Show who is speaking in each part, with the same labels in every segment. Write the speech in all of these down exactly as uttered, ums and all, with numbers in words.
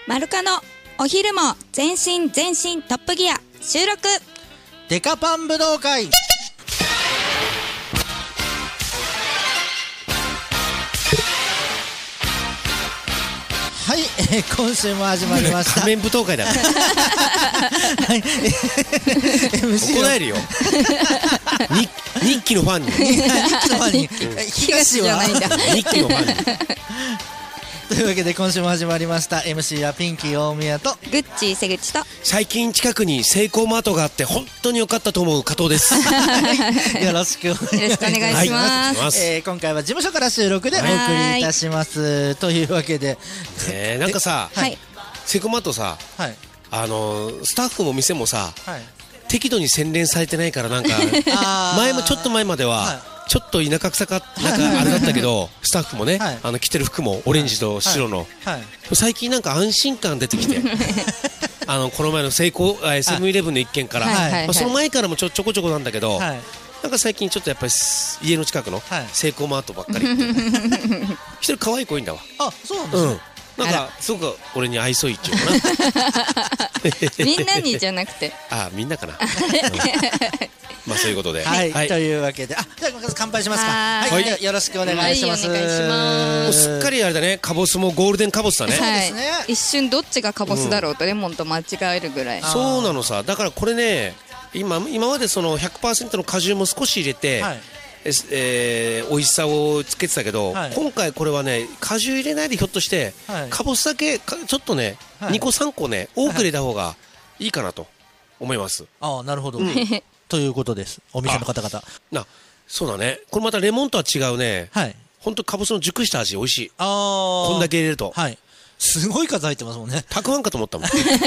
Speaker 1: マルカのお昼も全身全身トップギア収録
Speaker 2: デカパン武道会。はい、えー、今週も始まりました
Speaker 3: 仮面舞踏会だからはい、エムシー 怒られるよ日, 日記のファンに日記のファンに
Speaker 1: 東じゃないんだ
Speaker 3: 日記のファンに
Speaker 2: というわけで今週も始まりました。 エムシー はピンキー大宮と
Speaker 1: グッチー瀬口と
Speaker 3: 最近近くにセイコーマートがあって本当に良かったと思う加藤です
Speaker 2: よろしくお願いします。
Speaker 1: お願いします、
Speaker 2: はい、えー、今回は事務所から収録でお送りいたしますというわけで、
Speaker 3: えー、なんかさ、
Speaker 1: はい、
Speaker 3: セイコーマートさ、はい、あのスタッフも店もさ、はい、適度に洗練されてないからなんか前もちょっと前までは、はい、ちょっと田舎臭かなんかあれだったけどスタッフもね、はい、あの着てる服もオレンジと白の、はいはい、最近なんか安心感出てきてあのこの前のセイコーセブンイレブンの一軒から、はいはいまあ、その前からもちょ、ちょこちょこなんだけど、はい、なんか最近ちょっとやっぱり家の近くのセイコーマートばっかり行って一人可愛い子いいんだわ。
Speaker 2: あ、そうなんですね、うん
Speaker 3: なんかすごく俺に愛想いいっていうか
Speaker 1: なみんなにじゃなくて
Speaker 3: あみんなかな、うん、まあそういうことで、
Speaker 2: はいはい、というわけであじゃあまず乾杯しますか。はい、はい、よろしくお願いします、
Speaker 1: はい、お願いします。
Speaker 3: もうすっかりあれだね、カボスもゴールデンカボスだね、
Speaker 1: はい、一瞬どっちがカボスだろうとレモンと間違えるぐらい、うん、
Speaker 3: そうなのさ。だからこれね 今, 今までその ひゃくパーセント の果汁も少し入れて、はいえー、美味しさをつけてたけど、はい、今回これはね果汁入れないでひょっとして、はい、かぼすだけかちょっとね、はい、にこさんこね多く入れた方がいいかなと思います。
Speaker 2: ああなるほど、うん、ということです。お店の方々
Speaker 3: なそうだね。これまたレモンとは違うね、はい、ほんとかぼすの熟した味美味しい。あこんだけ入れると、
Speaker 2: はい、すごい数入ってますもんね。
Speaker 3: たくあんかと思ったもん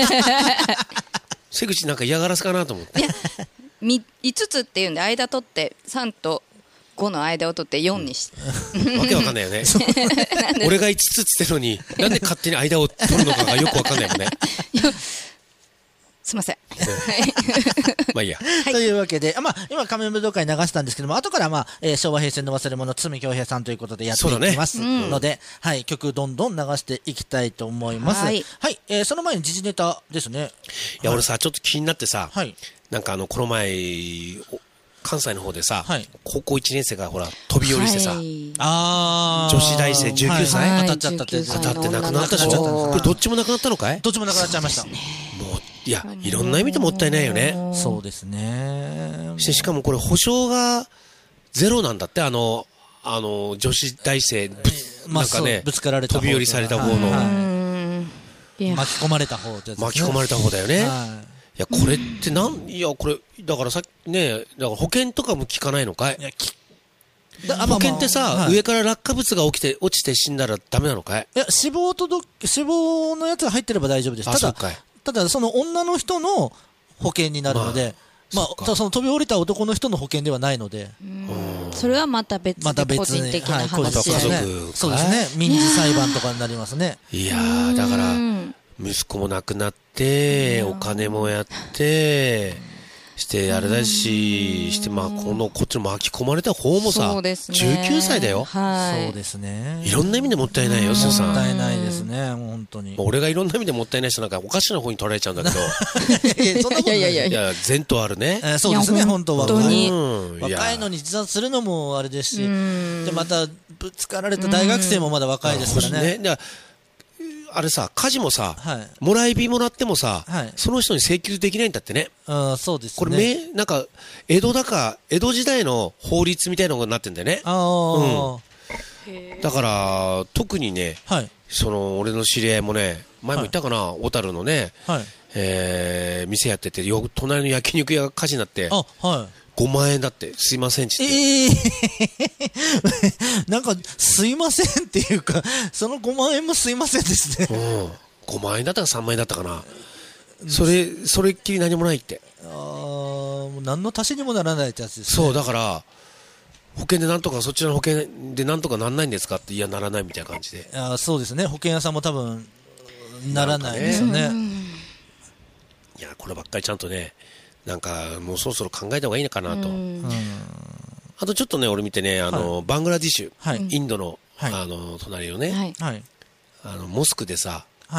Speaker 3: 瀬口なんか嫌がらせかなと思って。いや
Speaker 1: いつつっていうんで間取ってさんとごの間を取ってよんにして、
Speaker 3: うん、わけわかんないよね俺がいつつっつってるのになんで勝手に間を取るのかがよくわかんないもんね
Speaker 1: すいません
Speaker 3: まあいいや、
Speaker 2: はい、というわけで、あ、まあ、今仮面武道会流したんですけども後から、まあえー、昭和平成の忘れ物堤恭平さんということでやっていきますので、ねうんはい、曲どんどん流していきたいと思います。はい、はいえー、その前に時事ネタですね。
Speaker 3: いや、はい、俺さちょっと気になってさ、はい、なんかあのこの前関西の方でさ、はい、高校いちねん生がほら飛び降りしてさ、はい、あ女子大生じゅうきゅうさい、はい、
Speaker 2: 当たっちゃったって
Speaker 3: 当たって亡くなったでしょ。これどっちも亡くなったのかい。
Speaker 2: どっちも亡くなっちゃいました。もう
Speaker 3: いやいろんな意味でもったいないよね。
Speaker 2: そうですね。
Speaker 3: しかもこれ保証がゼロなんだって。あのあの女子大生ぶ、なんかね、
Speaker 2: ぶつかられた
Speaker 3: 飛び降りされた方の、はい
Speaker 2: はい、巻き込まれた方ってやつですね。
Speaker 3: 巻き込まれた方だよね。はいいやこれってなんいやこれだからさねだから保険とかも効かないのかい。いやきだ保険ってさ、まあまあはい、上から落下物が起きて落ちて死んだらダメなのかい。
Speaker 2: いや死亡届死亡のやつが入ってれば大丈夫です。ただただその女の人の保険になるので、まあ、まあ、そ, その飛び降りた男の人の保険ではないので、
Speaker 1: うんそれはまた別で個人的な話
Speaker 3: ですね。
Speaker 2: そうですね。民事裁判とかになりますね。
Speaker 3: いやーだから息子も亡くなってお金もやってしてあれだししてまあこのこっちの巻き込まれた方もさ、ね、じゅうきゅうさいだよ。
Speaker 2: はいそうですね。
Speaker 3: いろんな意味でもったいないよ。
Speaker 2: もったいないですね。もう本当に
Speaker 3: 俺がいろんな意味でもったいない人なんかおかしな方に取られちゃうんだけど
Speaker 2: いやそんなことない。いやいやいや
Speaker 3: 前途あるね、
Speaker 2: えー、そうですね。本当は
Speaker 1: 本当に、
Speaker 2: うん、若いのに自殺するのもあれですしでまたぶつかられた大学生もまだ若いですからね。
Speaker 3: ねあれさ家事もさ、はい、もらい火もらってもさ、はい、その人に請求できないんだってね。
Speaker 2: あそうですね。
Speaker 3: これめなんか江戸だか江戸時代の法律みたいなのになってんだよね。あ、うん、だから特にね、はい、その俺の知り合いもね前も言ったかな、小樽のね、はいえー、店やっててよ隣の焼肉屋が火事になって、あ、はい、ごまんえんだってすいませんちって、え
Speaker 2: ー、なんかすいませんっていうかそのごまんえんもすいませんですね、
Speaker 3: うん、ごまんえんだったかさんまんえんだったかな。それそれっきり何もないって。
Speaker 2: あもう何の足しにもならないってやつですね。
Speaker 3: そうだから保険でなんとかそっちの保険でなんとかなんないんですかっていやならないみたいな感じで。
Speaker 2: あそうですね。保険屋さんも多分ならないですよね。
Speaker 3: いやこればっかりちゃんとねなんかもうそろそろ考えた方がいいのかなと。あとちょっとね俺見てねあの、はい、バングラディッシュ、はい、インドの、はい、あの隣のね、はい、あのモスクでさ、はい、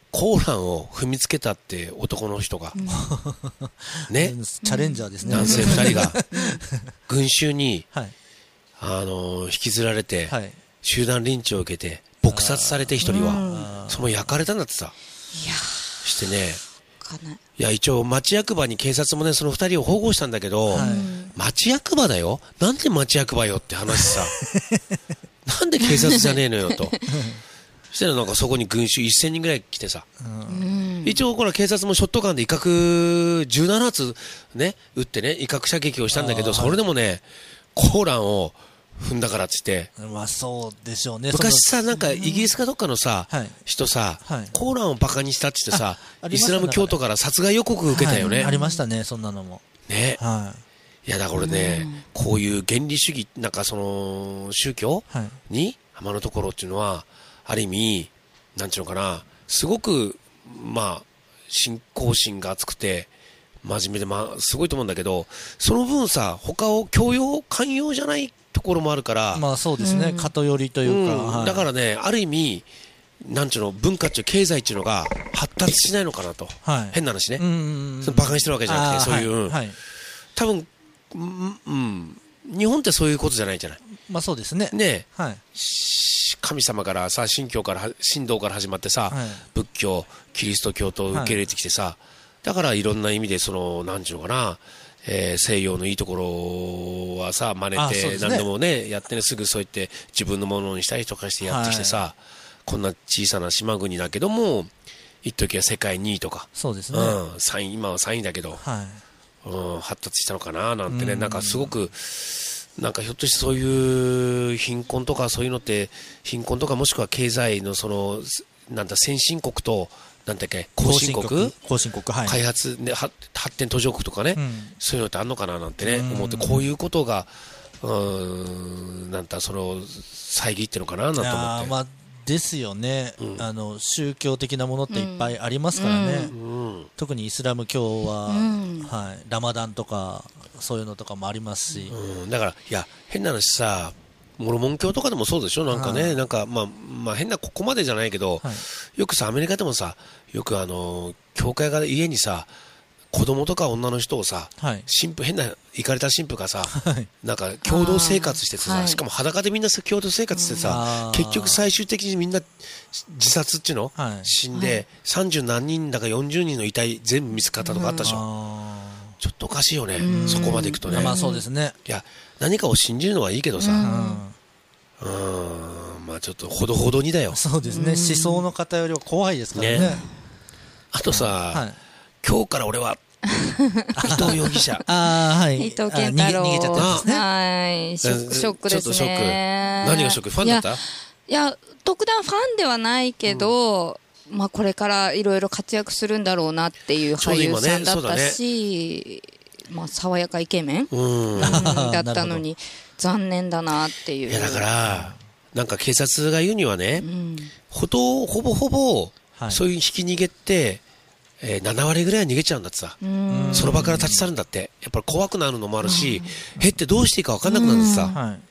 Speaker 3: コーランを踏みつけたって男の人が、うん、ね、
Speaker 2: チャレンジャーですね。
Speaker 3: 男性ふたりが群衆に、はい、あの引きずられて、はい、集団リンチを受けて撲殺されて一人はその焼かれたんだってさ。いやしてね、いや一応町役場に警察もねそのふたりを保護したんだけど、はい、町役場だよ、なんで町役場よって話さなんで警察じゃねえのよとそしたらなんかそこに群衆せんにんぐらい来てさ、うん、一応これ警察もショットガンで威嚇じゅうななはつね撃ってね威嚇射撃をしたんだけど、それでもねコーランを踏んだからって言って、
Speaker 2: まあそうでしょうね。
Speaker 3: 昔さなんかイギリスかどっかのさ、うん、人さ、はい、コーランをバカにしたって言ってさ、イスラム教徒から殺害予告を受けたよね、
Speaker 2: はい、ありましたね、そんなのも
Speaker 3: ね、はい、いやだからね、うん、こういう原理主義なんかその宗教に浜のところっていうのはある意味なんちゅうのかな、すごくまあ信仰心が厚くて真面目で、まあ、すごいと思うんだけど、その分さ他を教養寛容じゃないところもあるから、
Speaker 2: まあそうですね、偏りというか、うん
Speaker 3: はい、だからねある意味なんちゅうの文化っていう経済っていうのが発達しないのかなと、はい、変な話ね、うんうんうん、バカにしてるわけじゃなくてそういう、はいはい、多分、うんうん、日本ってそういうことじゃないじゃない。
Speaker 2: まあそうですね。
Speaker 3: ね、はい、神様からさ神教から神道から始まってさ、はい、仏教キリスト教と受け入れてきてさ、はい、だからいろんな意味でそのなんちゅうのかな、えー、西洋のいいところはさ真似て何でもねやってね、すぐそうやって自分のものにしたりとかしてやってきてさ、はい、こんな小さな島国だけども一時は世界にいとか、
Speaker 2: そうですね、
Speaker 3: うん、さんい今はさんいだけど、はいうん、発達したのかななんてね、んなんかすごくなんかひょっとしてそういう貧困とかそういうのって貧困とかもしくは経済のそのなんだ先進国となんだっけ後進国
Speaker 2: 後進国、はい、
Speaker 3: 開発で発展途上国とかね、うん、そういうのってあんのかななんてね思って、こういうことがうーんなんだその遮ってるのかななんて思って、
Speaker 2: まあですよね、うん、あの宗教的なものっていっぱいありますからね、うん、特にイスラム教は、うんはい、ラマダンとかそういうのとかもありますし、
Speaker 3: うん、だからいや変な話さモルモン教とかでもそうでしょ、なんかね、はい、なんかまあまあ変なここまでじゃないけど、はい、よくさアメリカでもさよくあの教会が家にさ子供とか女の人をさ、はい、神父変なイカれた神父がさ、はい、なんか共同生活しててさ、しかも裸でみんな共同生活してさ、結局最終的にみんな自殺っていうの、はい、死んでさんじゅう何人だかよんじゅうにんの遺体全部見つかったとかあったでしょ。ちょっとおかしいよね、そこまでいくとね。
Speaker 2: まあそうですね。
Speaker 3: いや何かを信じるのはいいけどさ、うん、うんまあちょっとほどほどにだよ。
Speaker 2: そうですね。思想の偏りは怖いですからね。ね
Speaker 3: あとさ、はい、今日から俺は伊藤容疑者、
Speaker 1: あはい、伊藤健太郎逃げ、逃げちゃったんですね。はい、ショック、ショックですね。ちょっとショック。
Speaker 3: 何がショック？ファンだった？
Speaker 1: いや、いや特段ファンではないけど。うんまあ、これからいろいろ活躍するんだろうなっていう俳優さんだったし、ねねまあ、爽やかイケメン、うん、だったのに残念だなっていう。
Speaker 3: いやだからなんか警察が言うにはね、うん、ほどほぼほぼそういう引き逃げって、えー、ななわりぐらいは逃げちゃうんだってさ、うんその場から立ち去るんだって。やっぱり怖くなるのもあるし、うん、へってどうしていいか分かんなくなるんだってさ、うんはい、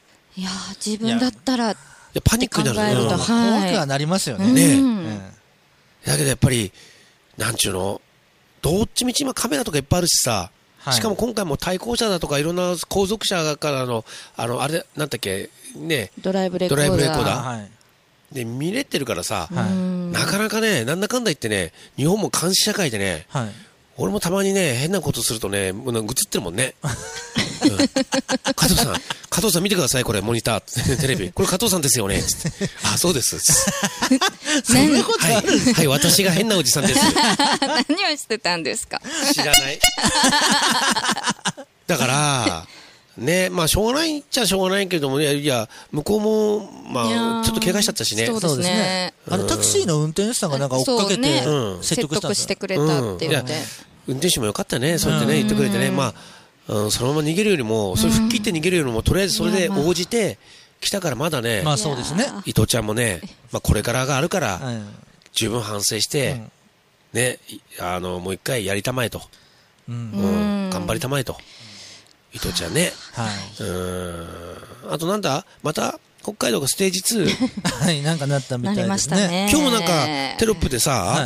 Speaker 1: いや自分だったらい
Speaker 3: やパニックになる、
Speaker 2: うん、怖くはなりますよね、
Speaker 3: ね、
Speaker 2: う
Speaker 3: んだけどやっぱりなんちゅうのどっちみち今カメラとかいっぱいあるしさ、はい、しかも今回も対向車だとかいろんな後続車からのあのあれなんだっけね
Speaker 1: ドライブレコーダー、ドライブレコーダー、
Speaker 3: はい、で見れてるからさ、はい、なかなかねなんだかんだ言ってね日本も監視社会でね、はい、俺もたまにね変なことするとねもう映ってるもんね、うん、加藤さん加藤さん見てくださいこれモニターテレビこれ加藤さんですよねつってあそうです
Speaker 2: そんなことあるんですか、
Speaker 3: はい、はい、私が変なおじさんです
Speaker 1: 何をしてたんですか
Speaker 3: 知らないだからねまあしょうがないっちゃしょうがないけどもねいや向こうもまあちょっと怪我しちゃったしね
Speaker 1: そうですね、
Speaker 2: うん、あのタクシーの運転手さんがなんか追っかけて、ね
Speaker 3: うん、
Speaker 1: 説得してくれたって言って、うん、
Speaker 3: 運転手もよかったねそうやってね言ってくれてねまあ、うん、そのまま逃げるよりもそれ吹っ切って逃げるよりもとりあえずそれで応じて来たからまだね
Speaker 2: まあそうですね
Speaker 3: 伊藤ちゃんもねまあこれからがあるから十分反省してねあのもう一回やりたまえとうん、頑張りたまえと伊藤ちゃんね、はい、うんあとなんだまた北海道がステージツー
Speaker 2: はいなんかなったみたいですね。
Speaker 1: なりましたね。
Speaker 3: 今日もなんかテロップでさ、はい、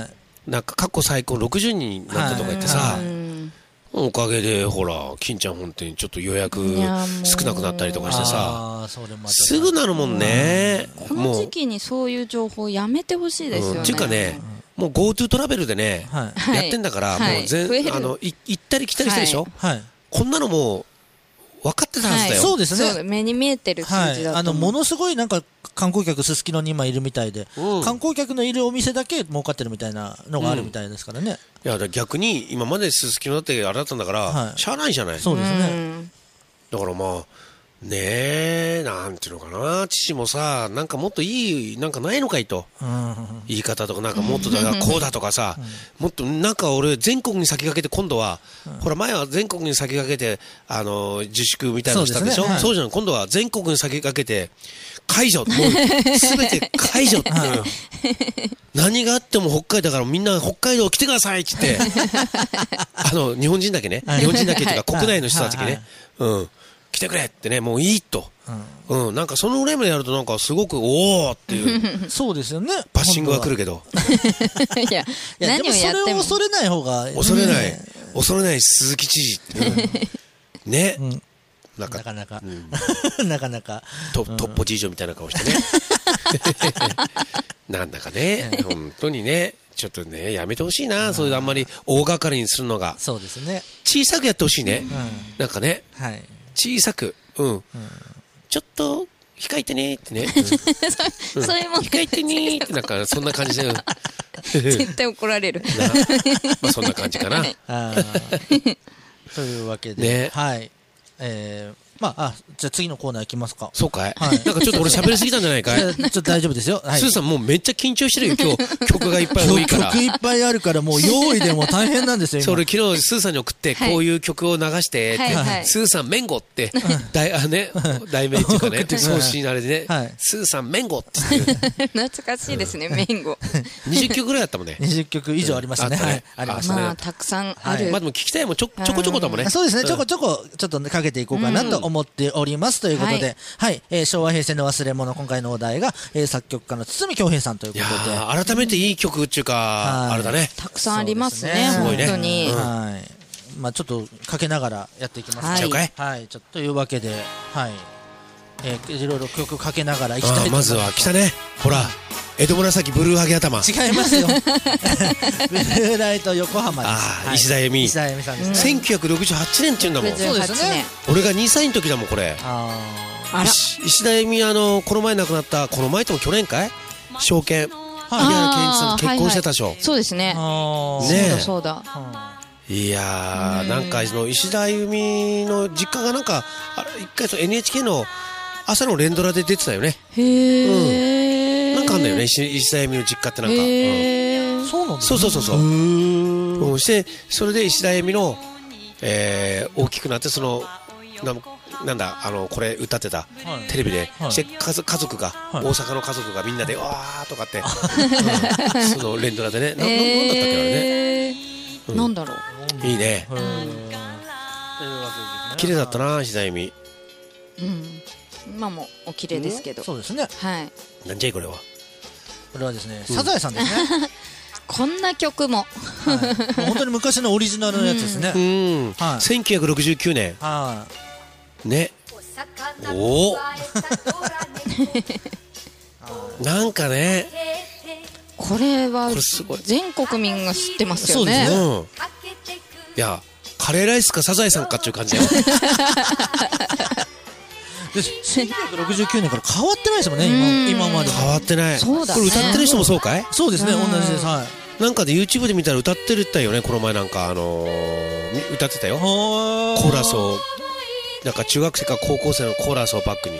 Speaker 3: なんか過去最高ろくじゅうにんになったとか言ってさ、おかげでほら金ちゃん本店ちょっと予約少なくなったりとかしてさ、すぐなるもんね。
Speaker 1: この時期にそういう情報やめてほしいですよね。
Speaker 3: っていうかね、もう GoTo トラベルでねやってんだから、もう全あの行ったり来たりしてるでしょ。こんなのもう分かってたはずだよ。
Speaker 2: そうですね。
Speaker 1: 目に見えてる数字だと。
Speaker 2: あのものすごいなんか観光客すすきのに今いるみたいで、観光客のいるお店だけ儲かってるみたいなのがあるみたいですからね。
Speaker 3: いや逆に今まですすきのだってあれだったんだからしゃあないじゃない。
Speaker 2: そうですね。
Speaker 3: だからまあねえ、なんていうのかな、父もさ、なんかもっといい、なんかないのかいと、言い方とか、なんかもっとだこうだとかさ、もっとなんか俺、全国に先駆けて、今度は、ほら、前は全国に先駆けて、あの自粛みたいなのしたでしょ、そうじゃん、今度は全国に先駆けて、解除、もうすべて解除って、何があっても北海道だから、みんな北海道来てくださいって言って、あの日本人だけね、日本人だけというか、国内の人たちだけね。うん来てくれってね、もういいと、うん、なんかそのぐらいまでやると、なんかすごくおーっていう、
Speaker 2: そうですよね、
Speaker 3: バッシングが来るけど、
Speaker 1: いや、
Speaker 2: 何をやってもそれを恐れない方が、
Speaker 3: 恐れない、恐れない鈴木知事、ね、
Speaker 2: なかなか、なかなか、
Speaker 3: トッポ事情みたいな顔してね、なんだかね、本当にね。ちょっとね、やめてほしいな、そういうあんまり大掛かりにするのが。
Speaker 2: そうですね。
Speaker 3: 小さくやってほしいね。なんかね。小さく。うん。ちょっと、控えてねってね。
Speaker 1: そういうもん
Speaker 3: 控えてねって、なんか、そんな感じで。
Speaker 1: 絶対怒られる。
Speaker 3: まあ、そんな感じかな。
Speaker 2: というわけで。はい。えー。まあ、あ、じゃあ次のコーナー行きますか。
Speaker 3: そうかい。なんかちょっと俺喋りすぎたんじゃないかい。
Speaker 2: ちょっと大丈夫ですよ。
Speaker 3: スーさんもうめっちゃ緊張してるよ、今日。曲がいっぱい多いから。
Speaker 2: 曲いっぱいあるから、もう用意でも大変なんですよ、
Speaker 3: それ昨日スーさんに送って、こういう曲を流してって、スーさんメンゴって、題名っていうかね、送信あれでね、スーさんメンゴって言って。
Speaker 1: 懐かしいですね、メンゴ。
Speaker 3: にじゅっきょくぐらいあったもんね。
Speaker 2: にじゅっきょく以上ありましたね。
Speaker 1: ありましたね。まあ、たくさんある。
Speaker 3: まあでも聞きたいもちょこちょこだもんね。
Speaker 2: そうですね、ちょこちょこ、ちょっとかけていこうかなと思っております。ということで、はい、えー、昭和平成の忘れ物、今回のお題が、えー、作曲家の堤恭平さんということで。
Speaker 3: いや改めていい曲っていうか、あれだね。
Speaker 1: たくさんありますね、本当に。
Speaker 2: はい。まあちょっとかけながらやっていきます。
Speaker 3: はい。
Speaker 2: はい。ちょっというわけで、はい。えー、いろいろ曲かけながらいきたいと思います。
Speaker 3: まずは来たね。ほら。江戸紫ブルーハゲ頭。
Speaker 2: 違いますよ。ブルーライト横浜です。
Speaker 3: ああ、石田恵美。
Speaker 2: 石田恵美さんですね。
Speaker 3: せんきゅうひゃくろくじゅうはちねんっていうんだもん。
Speaker 2: そうですね。
Speaker 3: 俺がにさいの時だもん、これ。ああ。石田恵美、あの、この前亡くなった、この前とも去年かい証券。はい。宮原健一さんと結婚してたでしょ。
Speaker 1: そうですね。ねえ。そうだ。
Speaker 3: いやー、なんか、その、石田恵美の実家がなんか、一回、エヌエイチケー の朝の連ドラで出てたよね。
Speaker 1: へー。
Speaker 3: なんかあんだよね、石田恵美の実家ってなんか。
Speaker 2: そうなんだ。
Speaker 3: そうそうそうそう。して、それで石田恵美の、えー、大きくなって、その、な、なんだ、あの、これ歌ってた、テレビで、して家族が、大阪の家族がみんなで、わーとかって、その連ドラでね、なんだったっけあれね。
Speaker 1: なんだろ
Speaker 3: う。いいね。綺麗だったな、石田恵美。
Speaker 1: うん。今もお綺麗ですけど。
Speaker 2: そうですね。
Speaker 1: はい。
Speaker 3: なんじゃいこれは。
Speaker 2: これはですね、サザエさんですね。
Speaker 1: こんな曲も。
Speaker 2: 本当に昔のオリジナルのやつですね。
Speaker 3: うん。せんきゅうひゃくろくじゅうきゅうねん。はい。ね。おお。なんかね。
Speaker 1: これは全国民が知ってますよね。
Speaker 3: そうですね。いや、カレーライスかサザエさんかっていう感じだよ。
Speaker 2: せんきゅうひゃくろくじゅうきゅうねんから変わってないですもんね、今まで。
Speaker 3: 変わってない。これ歌ってる人もそうかい？
Speaker 2: そうですね、同じです。はい。
Speaker 3: なんかで YouTube で見たら歌ってるったよね、この前なんかあの歌ってたよ。コーラスをなんか中学生か高校生のコーラスをバックに。へ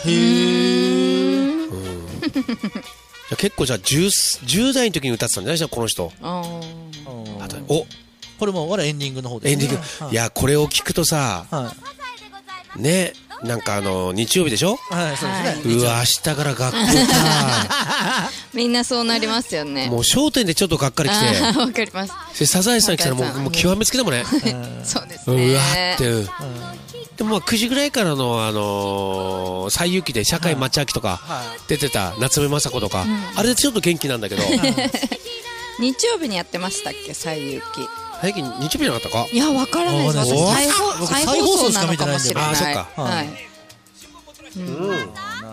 Speaker 3: え。結構じゃあじゅう代の時に歌ってたんじゃないですかこの人。お、
Speaker 2: これも我らエンディングの方で。
Speaker 3: エンディング。いやこれを聞くとさ、ね。なんかあの日曜日でしょ。
Speaker 2: はい、そうですね。
Speaker 3: うわ、明日から学校か。
Speaker 1: みんなそうなりますよね。
Speaker 3: もう商店でちょっとがっかり来て。
Speaker 1: わかります。
Speaker 3: サザエさん来たらもう極めつけだもんね。
Speaker 1: そうですね。
Speaker 3: うわって。でもまあくじぐらいからのあの西遊記で社会町明とか出てた夏目雅子とか、あれでちょっと元気なんだけど。
Speaker 1: 日曜日にやってましたっけ、西遊記。
Speaker 3: 最近日曜日じゃなかったか。
Speaker 1: いや、わからないです。私再放再放送なのかもしれない。
Speaker 3: あ、そっか。
Speaker 1: はい。
Speaker 2: うん。なる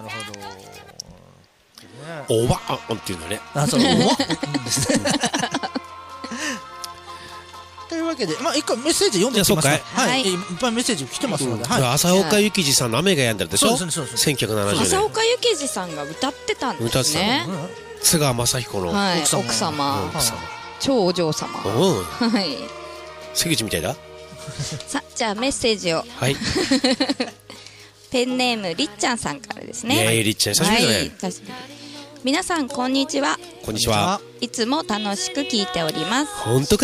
Speaker 2: ほ
Speaker 3: ど。おばあんっていうのね。
Speaker 2: あ、そう。おばあんですね。というわけで、まあ一回メッセージ読んでみますか。はい。いっぱいメッセージ来てますので。
Speaker 3: 浅岡幸二さんの雨が止んだるでしょ。せんきゅうひゃくななじゅうねん。
Speaker 1: 浅岡幸二さんが歌ってたんですね。
Speaker 3: 津川雅彦の
Speaker 1: 奥様。超お嬢様。はい。
Speaker 3: 関口みたいだ。
Speaker 1: さ、じゃあメッセージを。
Speaker 3: はい。
Speaker 1: ペンネームりっちゃんさんからですね。
Speaker 3: ええ、りっちゃん久しぶりだね。
Speaker 1: 皆さんこんにちは。
Speaker 3: こんにちは。
Speaker 1: いつも楽しく聞いております。
Speaker 3: 本当か？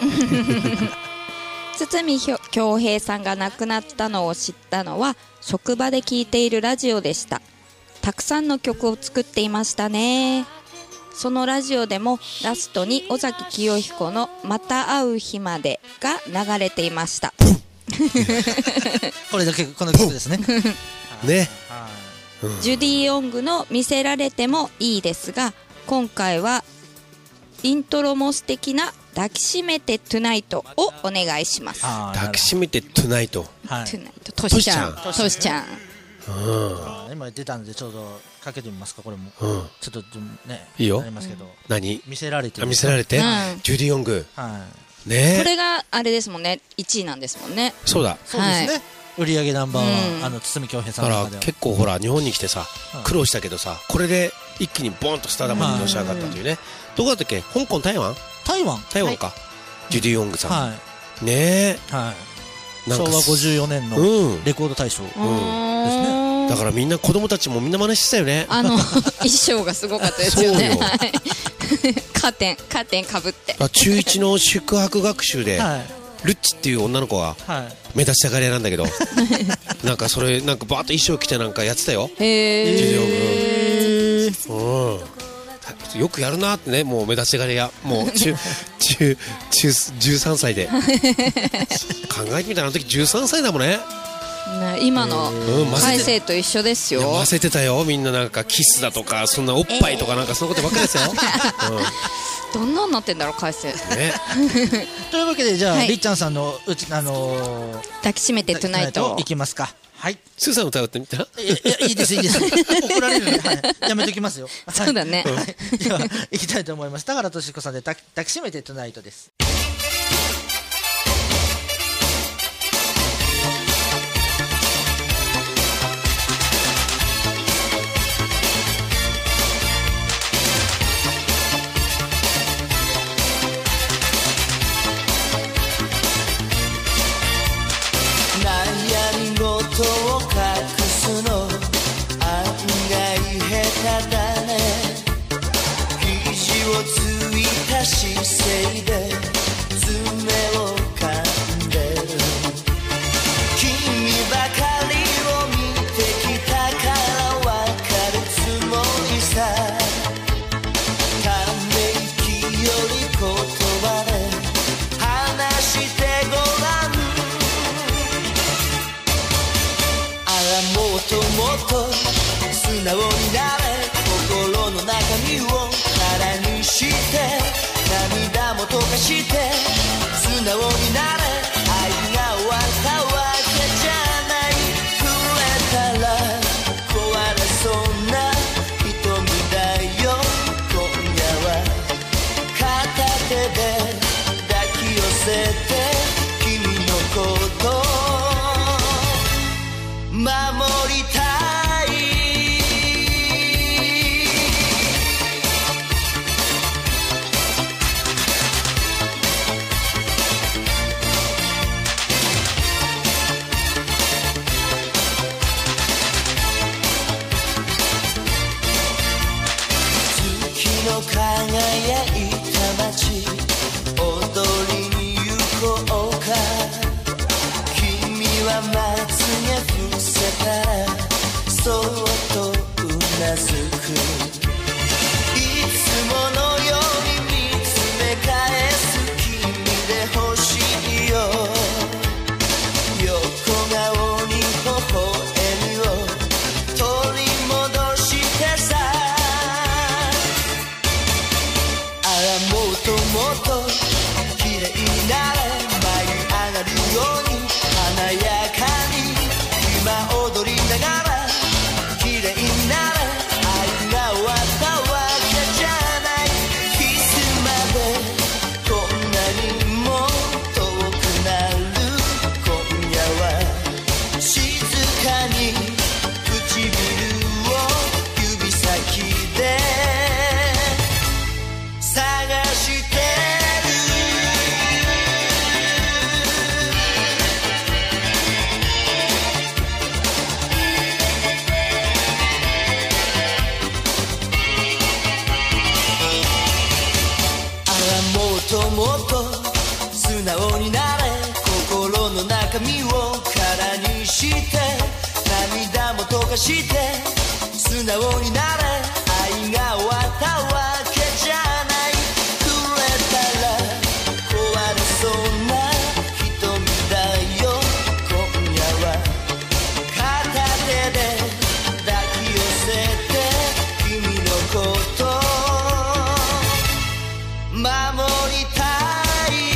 Speaker 1: 堤恭平さんが亡くなったのを知ったのは職場で聞いているラジオでした。たくさんの曲を作っていましたね。そのラジオでもラストに尾崎清彦のまた会う日までが流れていました。
Speaker 2: これだけこの曲ですね。
Speaker 3: ね。
Speaker 1: ジュディ・オングの見せられてもいいですが、今回はイントロも素敵な抱きしめてトゥナイトをお願いします。
Speaker 3: 抱きしめてトゥナイト。
Speaker 1: トゥナイト。トシちゃん。トシちゃん。
Speaker 2: 今出たんでちょうどかけてみますか、これも。ちょっとね。
Speaker 3: いいよ。
Speaker 2: ありますけど。
Speaker 3: 何？
Speaker 2: 見せられて。
Speaker 3: 見せられて。ジュディ・オング。ね。
Speaker 1: これがあれですもんね。いちいなんですもんね。
Speaker 3: そうだ。
Speaker 2: そうですね。売り上げナンバーワン、あの堤恭平さんの中では
Speaker 3: 結構ほら日本に来てさ苦労したけどさ、これで一気にボンとスターダムにのし上がったというね。どこだったっけ？香港、台湾？
Speaker 2: 台湾
Speaker 3: 台湾か。ジュディ・オングさんねえ、
Speaker 2: 昭和ごじゅうよねんのレコード大賞ですね。
Speaker 3: だからみんな子供たちもみんな真似してたよね。
Speaker 1: あの衣装がすごかったですよね。カーテンカーテンかぶって。
Speaker 3: 中いちの宿泊学習でルッチっていう女の子が目立ちたがり屋なんだけど、なんかそれなんかバーッと衣装着てなんかやってたよ。
Speaker 1: へえ。
Speaker 3: うん。よくやるなってね、もう目立ちたがり屋、もう中中中じゅうさんさいで考えてみたらあの時じゅうさんさいだもんね。
Speaker 1: 今の海星と一緒ですよ。
Speaker 3: 混ぜてたよ、みんななんかキスだとかそんなおっぱいとかなんかそのことばっかりですよ。
Speaker 1: どんなんなってんだろう海星。ね。
Speaker 2: というわけでじゃありっちゃんさんのうちあの
Speaker 1: 抱きしめてトゥナイト
Speaker 2: いきますか。はい。
Speaker 3: スーさん歌うってみたら。
Speaker 2: いいですいいです。怒られるのでやめときますよ。
Speaker 1: そうだね。
Speaker 2: では行きたいと思います。田原俊彦さんで抱きしめてトゥナイトです。
Speaker 4: 姿勢で爪を噛んでる君ばかりを見てきたからわかるつもりさため息より言葉で話してごらんあらもっともっと素直になれ心の中身を空にして涙も溶かして素直になれ愛が終わったわけじゃない触れたら壊れそうな瞳だよ今夜は片手で抱き寄せて君のこと守りたいかして素直になれ愛が終わったわけじゃない触れたら壊れそうな瞳だよ今夜は片手で抱き寄せて君のこと守りたい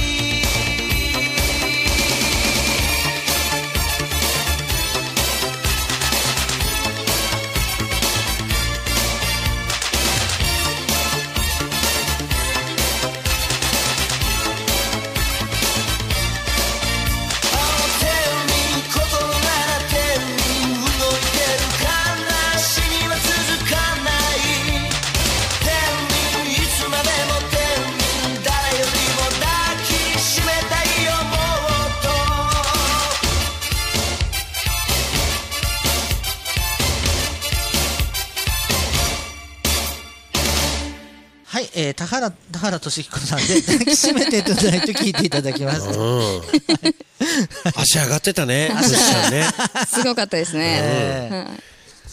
Speaker 2: はい、えー、田原田原俊彦さんで抱きしめていただいて聞いていただきます。
Speaker 3: うん、足上がってたね。足上ね。
Speaker 1: すごかったですね。
Speaker 3: うん、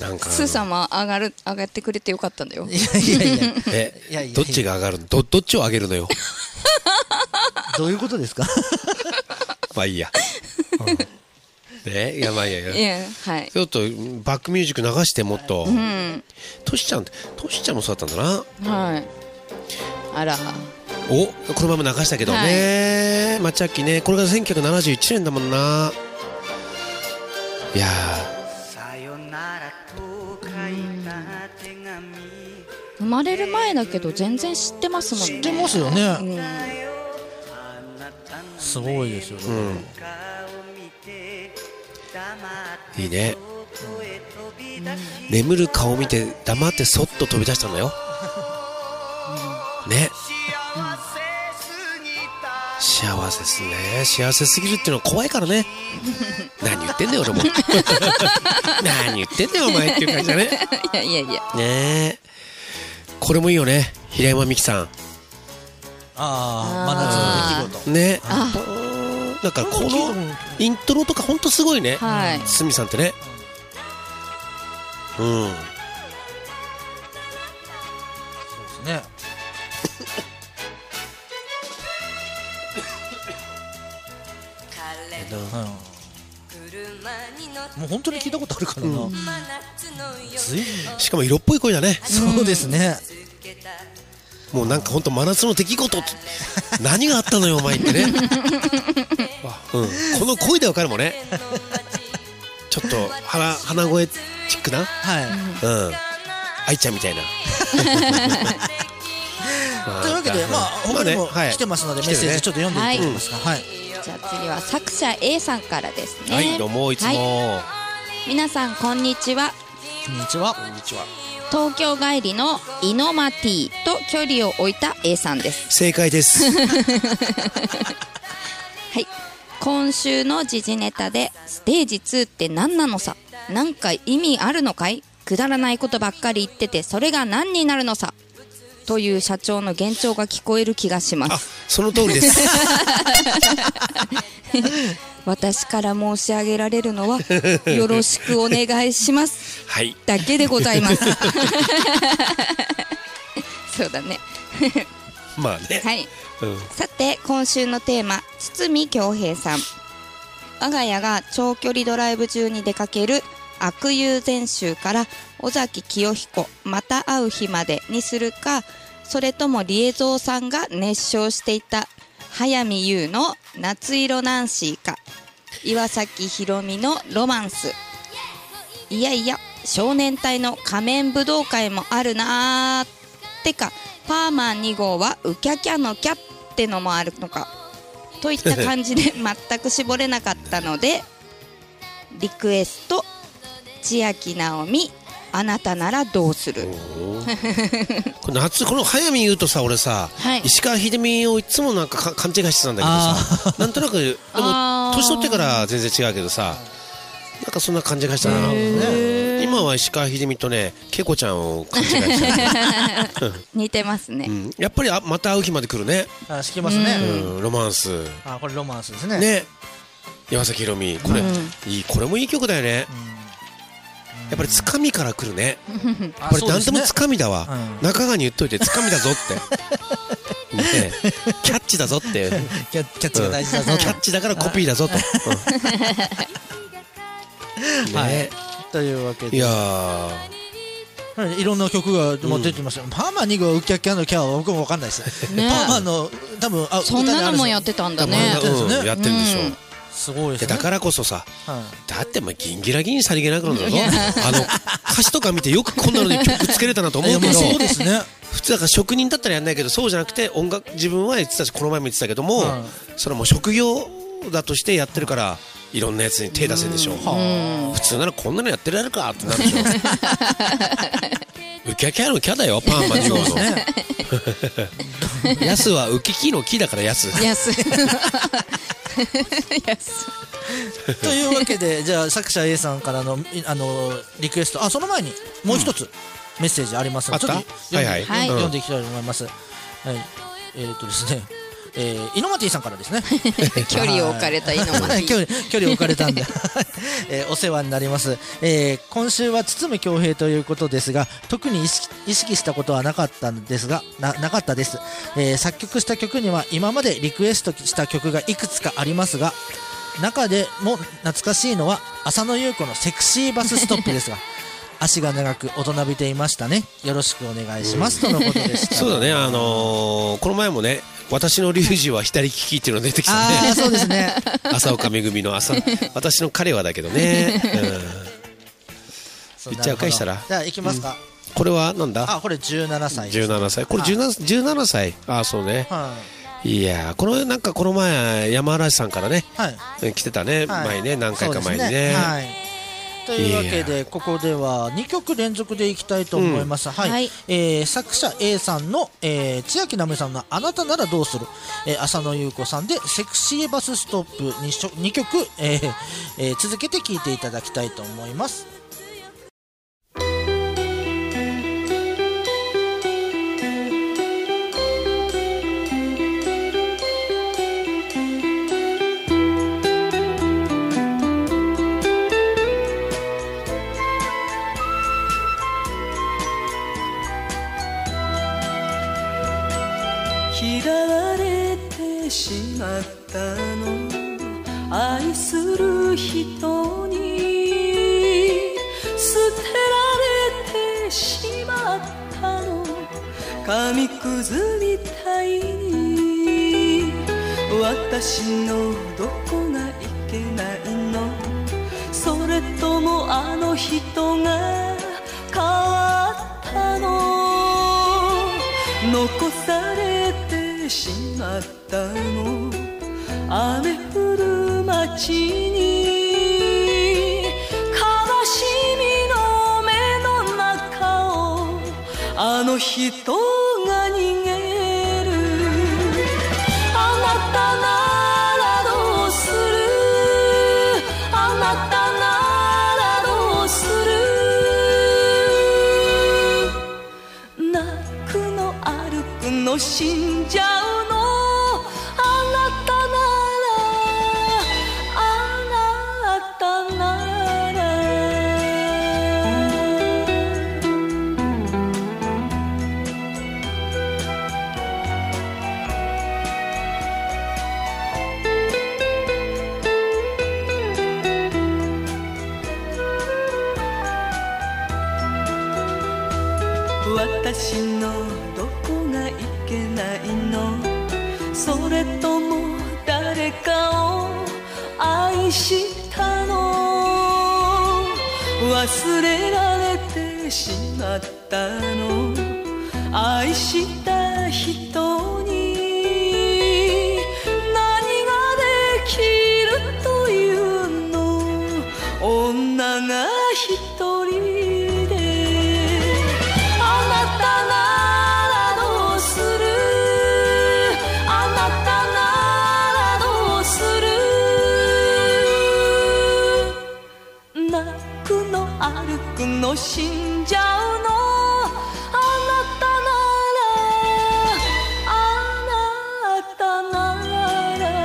Speaker 3: なんか
Speaker 1: スーさんも上がる上がってくれてよかったんだよ。
Speaker 2: いやいやいや。
Speaker 3: え、いやいやいやどっちが上がるの？どどっちを上げるのよ。
Speaker 2: どういうことですか？
Speaker 3: まあいいや。ね、いやまあいやいや。
Speaker 1: いやはい。
Speaker 3: ちょっとバックミュージック流してもっと。うん。トシちゃんトシちゃんもそうだったんだ
Speaker 1: な。はい。あら。
Speaker 3: お、このまま流したけどね、はい、マチャッキね、これがせんきゅうひゃくななじゅういちねんだもんな。いや
Speaker 1: 生まれる前だけど全然知ってますもんね。
Speaker 2: 知ってますよね、うん、すごいですよね、
Speaker 3: うん、いいね、うん、眠る顔見て黙ってそっと飛び出したんだよ、うん、ね、幸せですね。幸せすぎるっていうのは怖いからね。何言ってんだよ俺も。何言ってんだよお前っていう感じだね。
Speaker 1: いやいやいや。
Speaker 3: ねえ。これもいいよね。平山みきさん。
Speaker 2: ああ、真夏の出来事。
Speaker 3: ね。だからこのイントロとか本当すごいね。はい。堤さんってね。うん。そう
Speaker 2: ですね。うん、もう本当に聞いたことあるからな、うん、
Speaker 3: しかも色っぽい声だね。
Speaker 2: そうですね、
Speaker 3: もうなんか本当真夏の出来事何があったのよお前ってね、うん、この声でわかるもんね。ちょっと 鼻, 鼻声チックな、はい、うん、愛ちゃんみたいな。
Speaker 2: というわけで、まあ他にも来てますので、メッセージちょっと読んでいきますか。はい、
Speaker 1: じゃあ次は作者 A さんからですね。
Speaker 3: はい、どうもいつも、はい、
Speaker 1: 皆さんこんにちは。
Speaker 2: こんにちは。
Speaker 3: こんにちは。
Speaker 1: 東京帰りのイノマティと距離を置いた A さんです。
Speaker 3: 正解です。はい、
Speaker 1: 今週の時事ネタでステージツーって何なのさ、なんか意味あるのかい、くだらないことばっかり言っててそれが何になるのさという社長の幻聴が聞こえる気がします。
Speaker 3: あ、その通りです。
Speaker 1: 私から申し上げられるのはよろしくお願いします、はい、だけでございます。そうだね。
Speaker 3: まあね、
Speaker 1: はい、うん、さて今週のテーマ、堤恭平さん。我が家が長距離ドライブ中に出かける悪友全集から尾崎清彦また会う日までにするか、それともリエゾーさんが熱唱していた早見優の夏色ナンシーか、岩崎宏美のロマンス、いやいや少年隊の仮面武道会もあるなーってか、パーマンに号はウキャキャのキャってのもあるのかといった感じで全く絞れなかったのでリクエスト、千秋直美あなたならどうする。
Speaker 3: これ夏、この早見優とさ、俺さ、はい、石川秀美をいつもなんかか勘違いしてたんだけどさ、なんとなくでも年取ってから全然違うけどさ、なんかそんな感じがしたな、ね、今は石川秀美とね恵子ちゃんを勘違いしてる。
Speaker 1: 似てますね、
Speaker 3: うん、やっぱりあまた会う日まで来るね。
Speaker 2: あ、知ってますね、
Speaker 3: うん、ロマンス。
Speaker 2: あ、これロマンスですね。
Speaker 3: ね、岩崎宏美、これ、うん、いい、これもいい曲だよね。
Speaker 2: うん、
Speaker 3: やっぱりつかみから来るねこれ何でもつかみだわ、うん、中川に言っといてつかみだぞってねキャッチだぞって
Speaker 2: キャッチが大事だぞ、
Speaker 3: うん、キャッチだからコピーだぞと、
Speaker 2: うんね、はい、というわけで
Speaker 3: いやー
Speaker 2: いろんな曲がもう出てました、うん、パーマに号ウキャキャのキャは僕も分かんないです、ね、パーマの多分あ
Speaker 1: そんなのもやってたんだね、
Speaker 3: うん、やってるんでしょう、うん、
Speaker 2: すごいですね、
Speaker 3: だからこそさ、うん、だってまあギンギラギンさりげなくなんだぞあの歌詞とか見てよくこんなのに曲つけれたなと思うけど
Speaker 2: そうですね
Speaker 3: 普通だから職人だったらやんないけどそうじゃなくて音楽自分は言ってたしこの前も言ってたけども、うん、それはもう職業だとしてやってるからいろんなやつに手出せんでしょう、普通ならこんなのやってられるかってなるでしょウキャキャのキャだよパーマに号のヤスはウキキのキだからヤス
Speaker 1: ヤス
Speaker 2: というわけでじゃあ作者 A さんからのあのリクエストあその前にもう一つ、うん、メッセージありますのでちょっと読んで、はいはい、読んでいきたいと思います、はい、えーとですねえー、イノマティさんからですね
Speaker 1: 距離を置かれたイノマティ
Speaker 2: 距離、距離を置かれたんで、えー、お世話になります、えー、今週は堤恭平ということですが特に意識、意識したことはなかったんですが な, なかったです、えー、作曲した曲には今までリクエストした曲がいくつかありますが中でも懐かしいのは浅野ゆう子のセクシーバスストップですが足が長く大人びていましたねよろしくお願いします、うん、とのことでした
Speaker 3: そうだねあのー、この前もね私の龍二は左利きっていうのが出てきたね
Speaker 2: あそうですね
Speaker 3: 浅岡めぐみの朝私の彼はだけどね、うん、言っちゃうかいしたら
Speaker 2: じゃあ行きますか、
Speaker 3: うん、これはなんだ
Speaker 2: あこれじゅうななさい
Speaker 3: じゅうななさいこれ じゅうなな, じゅうななさいあそうね、はい、いやこのなんかこの前山嵐さんからね、はい、来てたね、はい、前ね何回か前にね、ねはい
Speaker 2: というわけでここではにきょく連続でいきたいと思います、うん、はい、はいえー、作者 A さんの、えー、千秋奈美さんのあなたならどうする、えー、浅野ゆう子さんでセクシーバスストップ 2, にきょく、えーえー、続けて聴いていただきたいと思います。
Speaker 4: 嫌われてしまったの愛する人に捨てられてしまったの紙くずみたいに私のどこがいけないのそれともあの人が変わったの残されてしまったの雨降る街に悲しみの目の中をあの人が逃げるあなたならどうするあなたならどうする泣くの歩くの死んじゃうの私のどこがいけないのそれとも誰かを愛したの忘れられてしまったの愛した人に何ができるというの女が一人歩くの死んじゃうのあなたならあなたなら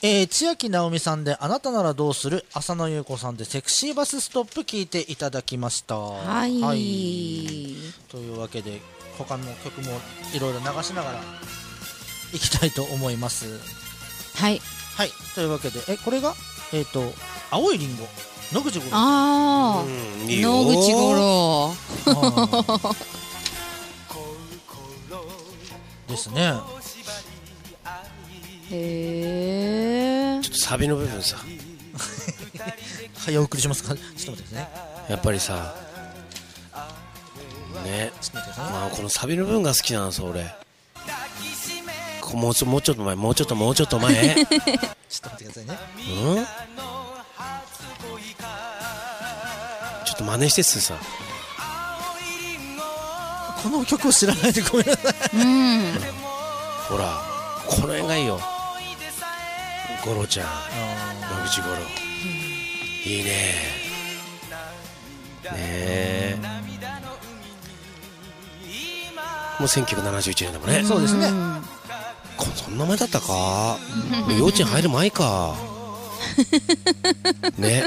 Speaker 2: えー、千秋直美さんであなたならどうする、浅野ゆう子さんでセクシーバスストップ聞いていただきました。
Speaker 1: はい、はい、
Speaker 2: というわけで他の曲もいろいろ流しながらいきたいと思います。
Speaker 1: はい
Speaker 2: はい、というわけでえこれがえっ、ー、と青いリンゴ野口五郎。
Speaker 1: ああ、野口五郎
Speaker 2: ですね。
Speaker 1: へえ。
Speaker 3: ちょっとサビの部分さ
Speaker 2: 早送りしますか。ちょっと待ってですね。
Speaker 3: やっぱりさね、まあこのサビの部分が好きなんです俺。もうちょもうちょっと前もうちょっともうちょっと前ちょっと待
Speaker 2: ってくださいね。
Speaker 3: うん。ちょっと真似してっすさ。
Speaker 2: この曲を知らないでごめんなさい。うん。
Speaker 3: ほらこの辺がいいよ。五郎ちゃん、野口五郎、いいね。ねえ。もうせんきゅうひゃくななじゅういちねんだもんね。
Speaker 2: そうですね。
Speaker 3: そんな前だったか。幼稚園入る前か。ね。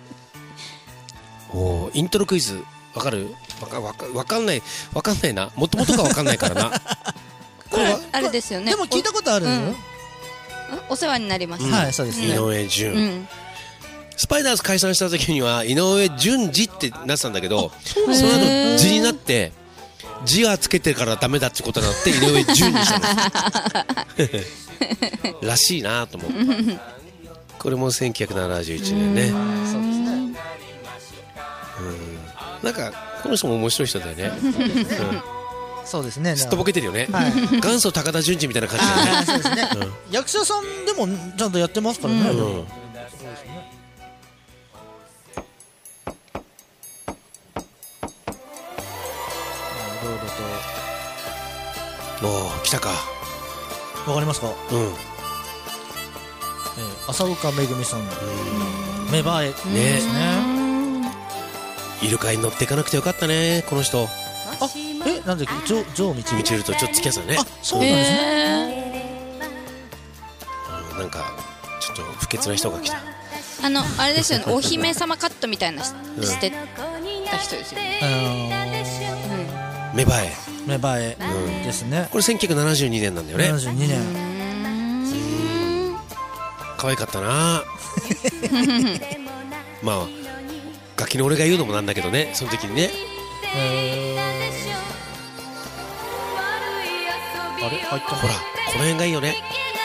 Speaker 3: おイントロクイズわかる？わかわかわかんないわかんないな。もともとかわかんないからな。
Speaker 1: これあれですよね。
Speaker 2: でも聞いたことあるの？うん
Speaker 1: お世話になりました。
Speaker 2: はい、そうですね。
Speaker 3: 井上順、うん、スパイダース解散した時には井上順次ってなってたんだけど、その後字になって字はつけてからダメだってことになって井上順にしたんですらしいなと思う。これもせんきゅうひゃくななじゅういちねんね。そうですね。うんなんかこの人も面白い人だよね。うん
Speaker 2: そうですね。
Speaker 3: すっとぼけてるよね。はい、元祖高田純次みたいな感じだね。
Speaker 2: そうですね。うん、役者さんでもちゃんとやってますからね。うんうん、
Speaker 3: おー来たか。
Speaker 2: わかりますか。うん。えー、浅岡めぐみさんの芽生えですね。
Speaker 3: イルカに乗っていかなくてよかったねこの人。
Speaker 2: あ、え、なんでジョジョーみち
Speaker 3: みちるとちょっと付き合ったね。
Speaker 2: あ、そうなんですね。
Speaker 3: うん、なんかちょっと不潔な人が来た。
Speaker 1: あのあれですよね。お姫様カットみたいなしてた人ですよね。
Speaker 3: うん、芽生え
Speaker 2: 芽生え、うん、ですね。
Speaker 3: これせんきゅうひゃくななじゅうにねんなんだよね。
Speaker 2: ななじゅうにねん。
Speaker 3: 可愛かったな。まあガキの俺が言うのもなんだけどねその時にね。
Speaker 2: あれ入った
Speaker 3: ほらこの辺がいいよね。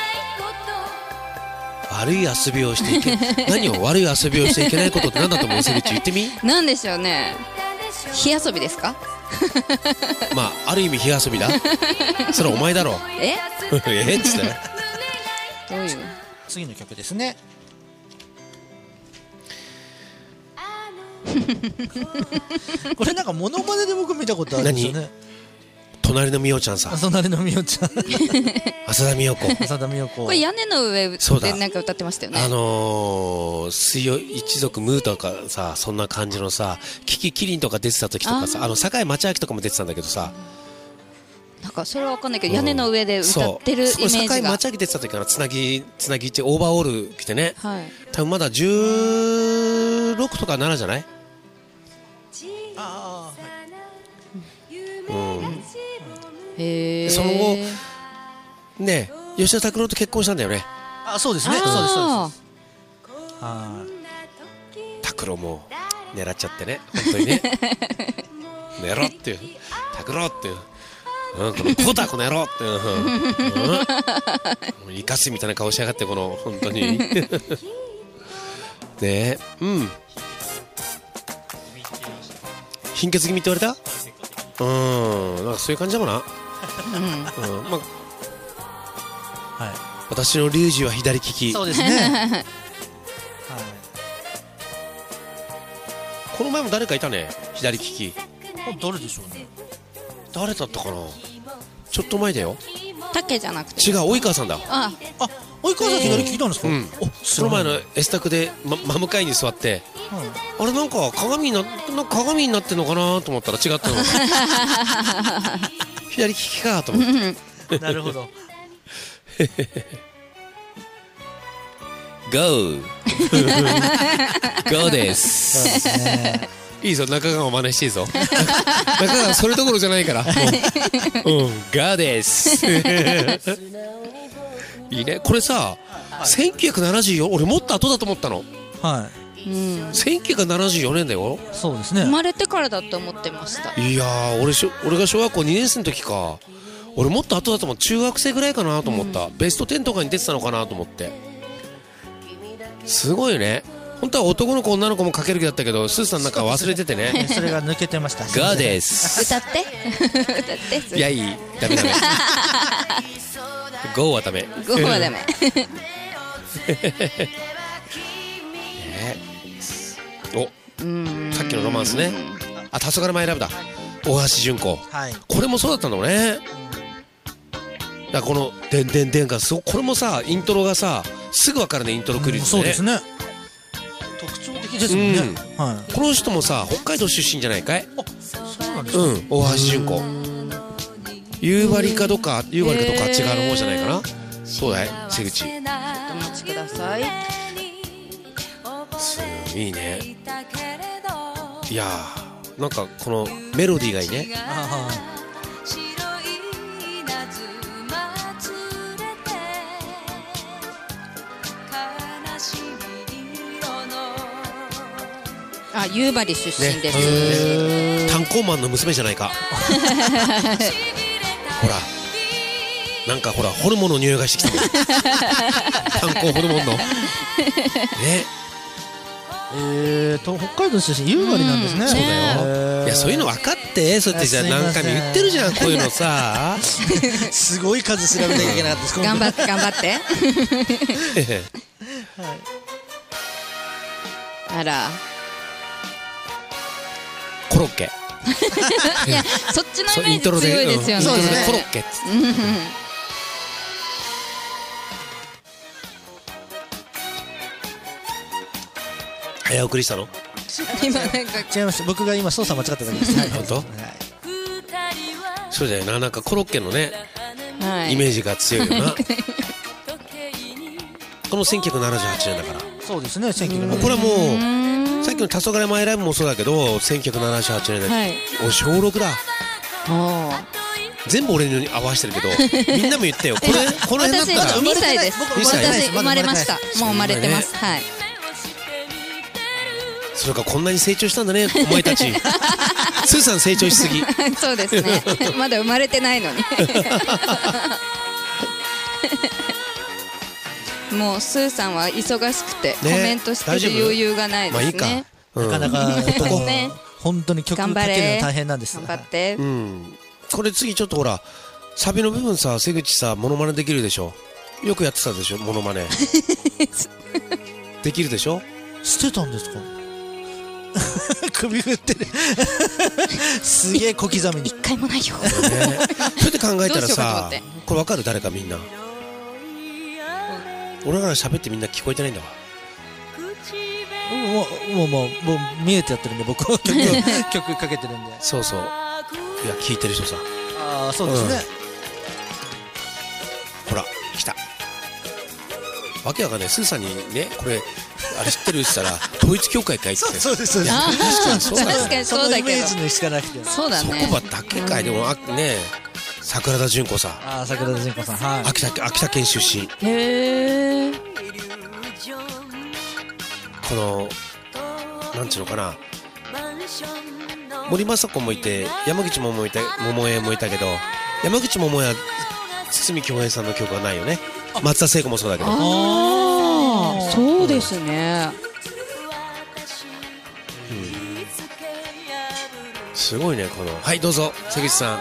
Speaker 3: 悪い遊びをしていけ何を悪い遊びをしていけないことって何だと思う？瀬口言ってみ。
Speaker 1: なんでしょうね。火遊びですか？
Speaker 3: まあある意味火遊びだ。それはお前だろ。
Speaker 1: え
Speaker 3: えっつって
Speaker 1: どういう
Speaker 2: 次の曲ですね。これなんかモノマネで僕見たことあるんですよね。
Speaker 3: 隣のみおちゃんさ。
Speaker 2: 隣のみおちゃん。
Speaker 3: 浅田美代子。
Speaker 2: 浅田美代子。
Speaker 1: これ屋根の上でなんか歌ってましたよね。
Speaker 3: あのー、水曜一族ムーとかさそんな感じのさキキキリンとか出てた時とかさあの堺町明とかも出てたんだけどさ。
Speaker 1: なんかそれは分かんないけど、うん、屋根の上で歌ってるイメージが。
Speaker 3: 堺町明出てた時からつなぎつなぎってオーバーオール着てね。
Speaker 1: はい。
Speaker 3: 多分まだじゅうろくとかななじゃない？
Speaker 2: ああ、
Speaker 3: はい。うん。
Speaker 1: へー。
Speaker 3: その後ね吉田拓郎と結婚したんだよね。
Speaker 2: あ、そうですね。そうですそうです。あ
Speaker 3: あ。拓郎も狙っちゃってね本当にね。狙っていう拓郎っていう。うん、このポタこの野郎って、うん、イカスみたいな顔しやがってこの本当にねえ、うん貧血気味って言われた？うんなんかそういう感じだもんな、うんうんまあはい、私のリュウジは左利き。
Speaker 2: そうですね、はい、
Speaker 3: この前も誰かいたね左利き。
Speaker 2: 誰でしょうね。
Speaker 3: 誰だったかな。ちょっと前だよ。
Speaker 1: 竹じゃなくて
Speaker 3: 違う及川さんだ。
Speaker 2: ああ及川さん左聞いたんですか。うん、
Speaker 3: その前のエスタクで、ま、真向かいに座って、うん、あれなんか鏡に な, なんか鏡になってんのかなと思ったら違ったの。左利きかと思って。
Speaker 2: なるほど。
Speaker 3: ゴーゴーです。
Speaker 2: そうですね。
Speaker 3: いいぞ、中川を真似していいぞ。中川それどころじゃないから。もう、うん、ガーです。いいね。これさ、はい、せんきゅうひゃくななじゅうよん、俺もっと後だと思ったの。
Speaker 2: はい。
Speaker 1: うん、
Speaker 3: せんきゅうひゃくななじゅうよねんだよ。
Speaker 2: そうですね。
Speaker 1: 生まれてからだと思ってました。
Speaker 3: いやー、俺しょ、俺が小学校にねん生の時か。俺もっと後だと思う。中学生ぐらいかなと思った、うん、ベストじゅうとかに出てたのかなと思って。すごいね。本当は男の子女の子もかける気だったけど、スーさんなんか忘れててね。
Speaker 2: それが抜けてました。
Speaker 3: ガーです。
Speaker 1: 歌って歌って。
Speaker 3: いや、いい、ダメダメ。ゴーはダメ。
Speaker 1: ゴーはダメ。
Speaker 3: ね、お、さっきのロマンスね。あ、黄昏マイラブだ。大橋純子、はい、これもそうだったのね。だからこの「でんでんでん」がすごこれもさ、イントロがさすぐ分かるね。イントロクリスね、
Speaker 2: そうですね。特徴的ですもんね、うん、はい、
Speaker 3: この人もさ北海道出身じゃないかい。
Speaker 2: あ、そうなんですか。
Speaker 3: うん、大橋純子。夕張かどか夕張かどかあっち側の方じゃないかな。そうだい、瀬口。
Speaker 1: お待ちください。
Speaker 3: すごいね。いやー、なんかこのメロディーがいいね。あ
Speaker 1: あ、夕張出身です、
Speaker 3: ね、炭鉱マンの娘じゃないか。ほら、なんかほらホルモンの匂いがしてきた。炭鉱ホルモンのね。
Speaker 2: えーと北海道出身、夕張なんですね、うん、
Speaker 3: そうだよ。いや、そういうの分かって、そうやってじゃ何回も言ってるじゃん、こういうのさ。
Speaker 2: すごい数調べなきゃいけなかったです。
Speaker 1: 頑張って頑張って。あら、
Speaker 3: コロッケ。
Speaker 1: いや、そっちのイメージ強いですよね。
Speaker 3: そうですね、コロッケ。早送りしたの？
Speaker 1: 今なんか
Speaker 2: 違います。僕が今操作間違っただけです。
Speaker 3: 本当？はい、そうだよな。なんかコロッケのね、はい、イメージが強いよな。このせんきゅうひゃくななじゅうはちねんだから。
Speaker 2: そうですね。せんきゅうひゃくななじゅうはちねん。
Speaker 3: これはもうさっきの黄昏マイライブもそうだけど、せんきゅうひゃくななじゅうはちねんで、はい、お小ろくだ。全部俺に合わせてるけど、みんなも言ったよ。これこの辺だったら。
Speaker 1: 私にさいです。私生まれました。もう生まれてます。はい。
Speaker 3: それかこんなに成長したんだね、お前たち。スーさん成長しすぎ。
Speaker 1: そうですね。まだ生まれてないのに。もうスーさんは忙しくてコメントしてる余裕がないですね。
Speaker 2: なかなか本当に曲かけるの大変なんです。
Speaker 1: 頑張って。
Speaker 3: うん。これ次ちょっとほらサビの部分さ、瀬口さモノマネできるでしょ。よくやってたでしょ、モノマネ。できるでしょ。
Speaker 2: してたんですか。首振ってる。すげえ小刻みに。
Speaker 1: 一回もないよ。
Speaker 3: ね、そうやって考えたらさ、これ分かる？誰かみんな。俺らが喋ってみんな聞こえてないんだわ。
Speaker 2: もうもうもうもう見えてやってるんで、僕は曲曲かけてるんで。
Speaker 3: そうそう。いや聞いてる人さ。
Speaker 2: ああ、そうですね。
Speaker 3: うん、ほら来た。わけわかんない。スーさんにね、これあれ知ってるって言ったら統一教会かいって。
Speaker 2: そうですそうです。
Speaker 1: 確かにそうだ。確かにそうだけど。そのイメージ
Speaker 2: にしかなくて。
Speaker 1: そうだね。
Speaker 3: そこばだけかい。でもあね、桜田淳子さん。
Speaker 2: ああ、桜田淳子さん。はい。
Speaker 3: 秋田秋田県出身。
Speaker 1: へえ。
Speaker 3: このなんちゅうのかな。森昌子もいて、山口百恵桃江もいたけど、山口百恵は堤恭平さんの曲はないよね。松田聖子もそうだけど。
Speaker 1: ああ、そうですね。
Speaker 3: うん、すごいねこの。はいどうぞ瀬口さん。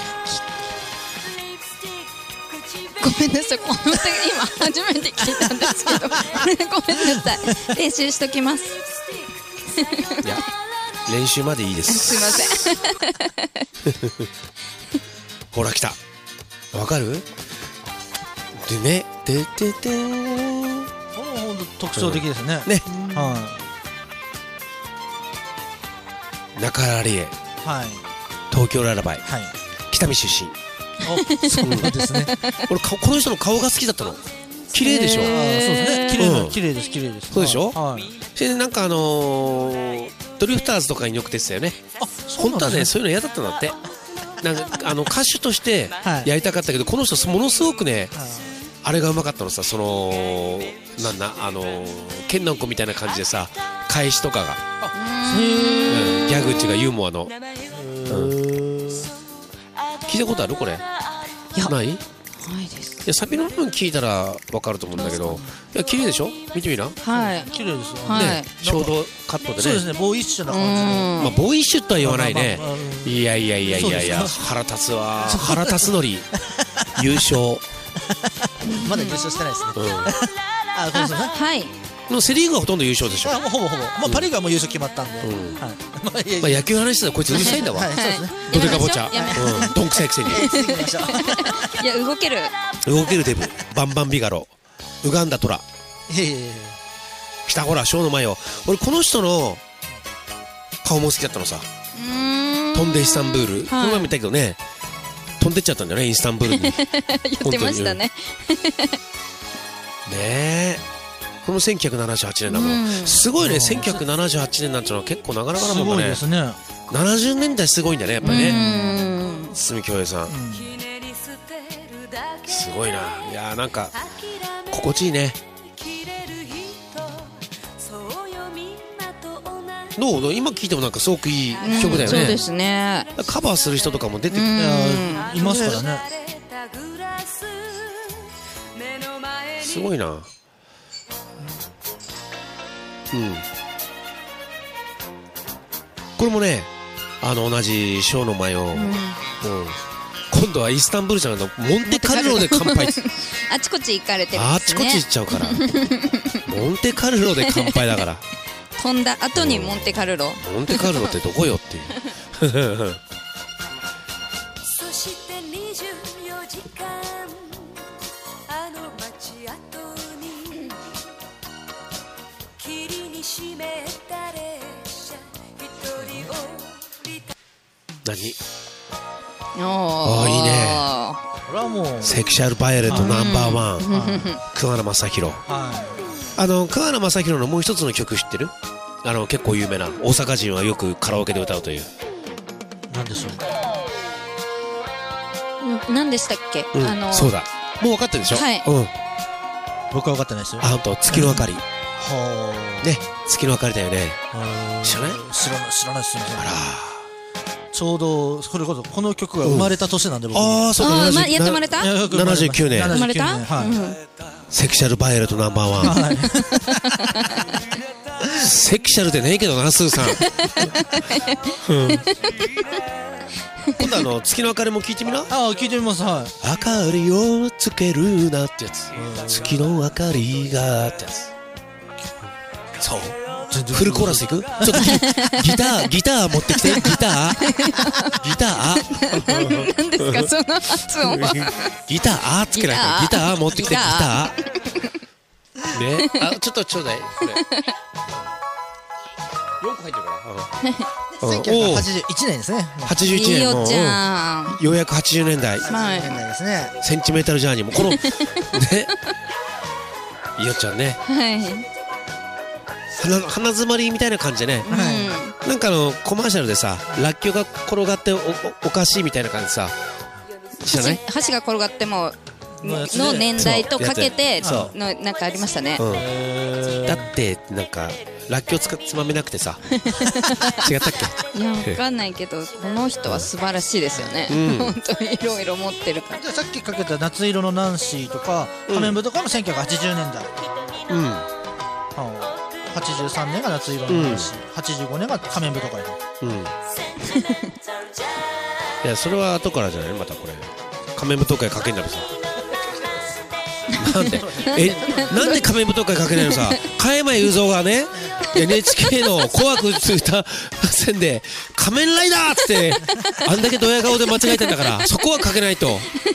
Speaker 1: ごめんなさい、この歌今初めて聞いたんですけど。ごめんなさい。練習しときます。
Speaker 3: いや練習までいいです。
Speaker 1: すいません。
Speaker 3: ほら来た。わかる？でね、でででー。
Speaker 2: 特徴的ですね。
Speaker 3: ね。
Speaker 2: はい。
Speaker 3: 中原理恵。
Speaker 2: はい。
Speaker 3: 東京ララバイ。
Speaker 2: はい。
Speaker 3: 北見出身。
Speaker 2: あ、そうですね。
Speaker 3: 俺この人の顔が好きだったの。 綺麗でしょ。
Speaker 2: そうですね、綺麗な綺麗です綺麗です。
Speaker 3: そうでしょ。
Speaker 2: はい。
Speaker 3: それでなんかあのドリフターズとかによく出てたよね。本当はねそういうの嫌だったんだって。なんかあの歌手としてやりたかったけど、この人ものすごくねあれがうまかったのさ、そのなんだあのケンナンコみたいな感じでさ、返しとかが、うん、ギャグっていうかユーモアの、うん、聞いたことあるこれ？
Speaker 1: いや
Speaker 3: ない？
Speaker 1: ないです。
Speaker 3: いやサビの部分聞いたら分かると思うんだけど、いや綺麗でしょ？見てみな。
Speaker 1: はい。
Speaker 2: 綺麗ですよね。
Speaker 1: はい。
Speaker 3: ショートカットでね。
Speaker 2: そうですね、ボーイッシュな感じ。
Speaker 3: まあボーイッシュとは言わないね。いやいやいやいやいや、腹立つわ。腹立つのり優勝。
Speaker 2: まだ優勝してないですね。あ、そうですね。
Speaker 1: はい。
Speaker 3: のセリーグはほとんど優勝でしょ。
Speaker 2: もうほぼほぼ。まあパリーグはもう優勝決まったんで。
Speaker 3: まあ野球の話したらこいつうるさいんだわ。ドデカボチャ。どんくさいくせに。
Speaker 1: いや動ける。
Speaker 3: 動けるデブ。バンバンビガロ。ウガンダトラ。
Speaker 2: いやいやいや。
Speaker 3: 来たほらショーの前よ。俺この人の顔も好きだったのさ。飛んでイスタンブール。この前も言ったけどね。飛んでっちゃったんだよねイスタンブールに。
Speaker 1: 言ってましたね。
Speaker 3: ねえ。このせんきゅうひゃくななじゅうはちねんだもん。すごいね。せんきゅうひゃくななじゅうはちねんなんてのは結構なかなかなもんだね。
Speaker 2: すごいですね。
Speaker 3: ななじゅうねんだいすごいんだねやっぱりね。堤恭平さん。すごいな。いやーなんか心地いいね。どう？今聴いてもなんかすごくいい曲だよね。
Speaker 1: そうですね。
Speaker 3: カバーする人とかも出て
Speaker 2: いますからね。
Speaker 3: すごいな。うん、これもねあの同じショーの前を、うんうん、今度はイスタンブールじゃないのモンテカルロで乾杯
Speaker 1: あちこち行かれてるんですね。
Speaker 3: あちこち行っちゃうからモンテカルロで乾杯だから
Speaker 1: 飛んだ後にモンテカルロ、
Speaker 3: うん、モンテカルロってどこよっていう
Speaker 4: そしてにじゅうよじかんあの街跡に霧に湿った列車一人降りた。
Speaker 3: 何？
Speaker 1: あ
Speaker 3: あいいね。
Speaker 2: これはもう
Speaker 3: セクシャルバイオレットナンバーワン桑原正宏。あの桑原正宏のもう一つの曲知ってる？あの結構有名な大阪人はよくカラオケで歌うという。
Speaker 2: 何でしょ
Speaker 1: う。何でしたっけ？
Speaker 3: うん、
Speaker 1: あの
Speaker 3: そうだ。もう分かってるでしょ？
Speaker 1: はい。
Speaker 3: うん。
Speaker 2: 僕は分かってないですよ。
Speaker 3: あ本当月の明かり。
Speaker 2: は
Speaker 3: あ。ね月の明かりだよね。知らない？
Speaker 2: 知らない知らないですね。
Speaker 3: あら。
Speaker 2: ちょうどそれこそこの曲が生まれた年なんで僕。
Speaker 3: ああそうか。
Speaker 1: やって生まれた？
Speaker 3: ななじゅうきゅうねん。
Speaker 1: 生まれた？
Speaker 2: はい。
Speaker 3: セクシャルバイオレットナンバーワン。はい。セクシャルでねえけどなスーさん。今度あの月の明かりも聞いてみな。
Speaker 2: ああ聞いてみます。はい。
Speaker 3: 明かりをつけるなってやつ。月の明かりがってやつ。そう。フルコーラスいく？ちょっとギターギター持ってきてギターギター。
Speaker 1: 何ですかその発音は。
Speaker 3: ギターつけないからギター持ってきてギター。ねあちょっとちょうだい。これ。よんこ入ってるから。
Speaker 2: せんきゅうひゃくはちじゅういちねんですね。
Speaker 3: はちじゅういちねんもようやくはちじゅうねんだい。
Speaker 2: はい。ですね。
Speaker 3: センチメータルジャーニーもこのねいよちゃんね。
Speaker 1: はい。
Speaker 3: 鼻鼻詰まりみたいな感じでね。うん、なんかあのコマーシャルでさらっきょうが転がっておおかしいみたいな感じさ。知らない？
Speaker 1: 箸が転がってもの年代とかけてのなんかありましたね。
Speaker 3: うん、だってなんからっきょうつかつまめなくてさ違ったっけ？
Speaker 1: いやわかんないけどこの人は素晴らしいですよね。うん、本当にいろいろ持ってるから。
Speaker 2: じゃあさっきかけた夏色のナンシーとか仮面舞とかもせんきゅうひゃくはちじゅうねんだい。うん。はちじゅうさんねんが夏色のナンシー、うん、はちじゅうごねんが仮面舞とかや。うん。い
Speaker 3: やそれは後からじゃないまたこれ仮面舞踏会かけんだろさ。なんでえなんで仮面舞踏会かけないのさ。加山雄三がね エヌエイチケー の紅白歌戦で仮面ライダーってあんだけドヤ顔で間違えてんだからそこはかけないと。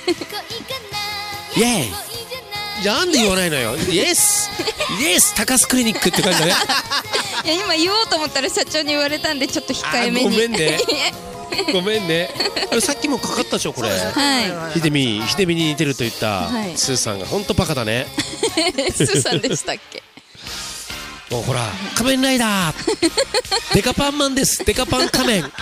Speaker 3: イエーイ。なんで言わないのよ。イエスイエス高須クリニックって感じだね。
Speaker 1: いや今言おうと思ったら社長に言われたんでちょっと控えめに。
Speaker 3: ごめんねごめんね。さっきもかかったでしょこれ。
Speaker 1: はい。
Speaker 3: ひでみひでみに似てると言ったスーさんが本当バカだね。
Speaker 1: スーさんでしたっけ。
Speaker 3: もうほら仮面ライダーデカパンマンです。デカパン仮面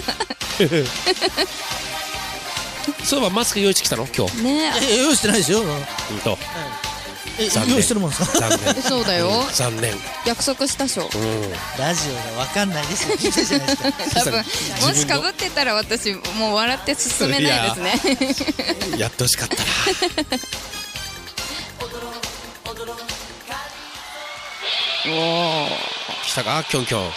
Speaker 3: そういえばマスク用意してきたの今日。
Speaker 1: ね
Speaker 2: え用意してないですよ。
Speaker 3: うんと
Speaker 2: え用意してるもんですか。
Speaker 3: 残念
Speaker 1: そうだよ。
Speaker 3: 残念。
Speaker 1: 約束したしょ。
Speaker 2: ラジオでわかんないですよ。聞いてるじゃないですか。
Speaker 1: 多分もしかぶってたら私もう笑って進めないですね。
Speaker 3: やってほしかったな。
Speaker 1: おお。
Speaker 3: 来たかキョンキョン。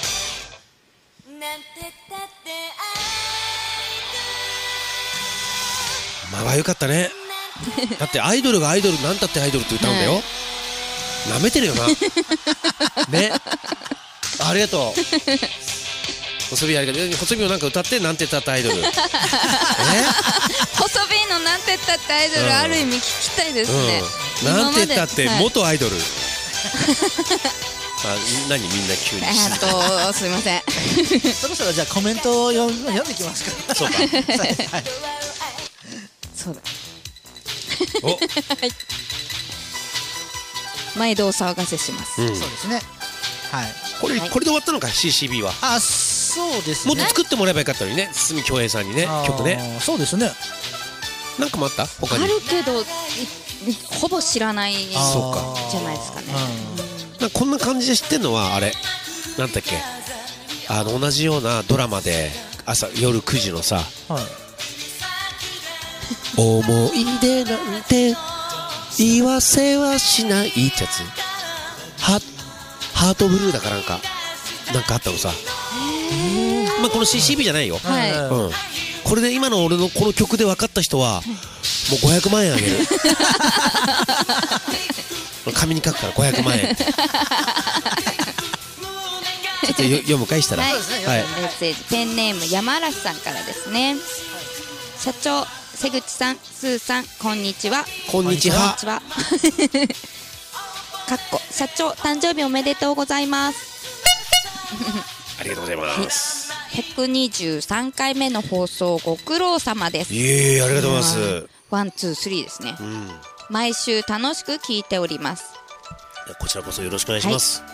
Speaker 3: まあ悪かったね。だってアイドルがアイドルなんたってアイドルって歌うんだよ。なめてるよな。ね。ありがとう。細身ありがとう。細身をなんか歌ってなんて言ったってアイドル。え？
Speaker 1: 細身のなんて言ったってアイドルある意味聞きたいですね。
Speaker 3: なんて言ったって元アイドル。あ、何みんな急に。
Speaker 1: えっとすみません。
Speaker 2: そろそろじゃあコメントを読ん読んできますか。
Speaker 3: そうか。
Speaker 2: はい。
Speaker 1: そうだ。
Speaker 3: お。はい。
Speaker 1: 毎度お騒がせします。
Speaker 2: そうですね。はい。
Speaker 3: これこれで終わったのか シーシービー は。
Speaker 2: あ、そうですね。
Speaker 3: もっと作ってもらえばよかったのにね。堤恭平さんにね曲ね。
Speaker 2: そうですね。
Speaker 3: なんかもあった他に。
Speaker 1: あるけどほぼ知らないじゃ
Speaker 3: そうか
Speaker 1: ないですかね。
Speaker 3: こんな感じで知ってんのはあれなんだっけ、あの同じようなドラマで朝夜くじのさ、はい、思い出なんて言わせはしないってやつ、ハハートブルーだかなんかなんかあったのさ。まあこの シーシービー じゃないよ、はい、うん、これで今の俺のこの曲で分かった人はもうごひゃくまんえんあげる。紙に書くからごひゃくまんえん。ちょっとよ読むかいしたら、はい、はい、
Speaker 1: メッセージペンネーム山嵐さんからですね。社長、瀬口さん、スーさん、こんにちは。
Speaker 3: こんにちは。
Speaker 1: かっこ社長誕生日おめでとうございます。
Speaker 3: ありがとうございます。
Speaker 1: ひゃくにじゅうさんかいめの放送ご苦労様です。
Speaker 3: いえいえ、ありがとうございます。
Speaker 1: ワンツースリーですね、うん、毎週楽しく聞いております。
Speaker 3: こちらこそよろしくお願いします、はい、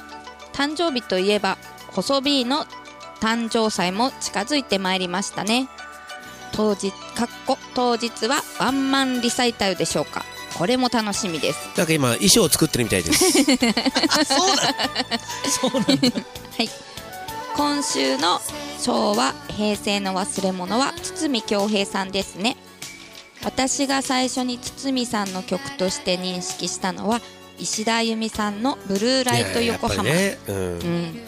Speaker 3: 誕
Speaker 1: 生日といえば細 B の誕生祭も近づいてまいりましたね。当日かっこ当日はワンマンリサイタルでしょうか。これも楽しみです。
Speaker 3: なんか今衣装を作ってるみたいです。
Speaker 2: あ、そうだそうなんだ。
Speaker 1: はい、今週の昭和平成の忘れ物は堤恭平さんですね。私が最初に堤さんの曲として認識したのは石田あゆみさんのブルーライト横浜、ね、うんうん、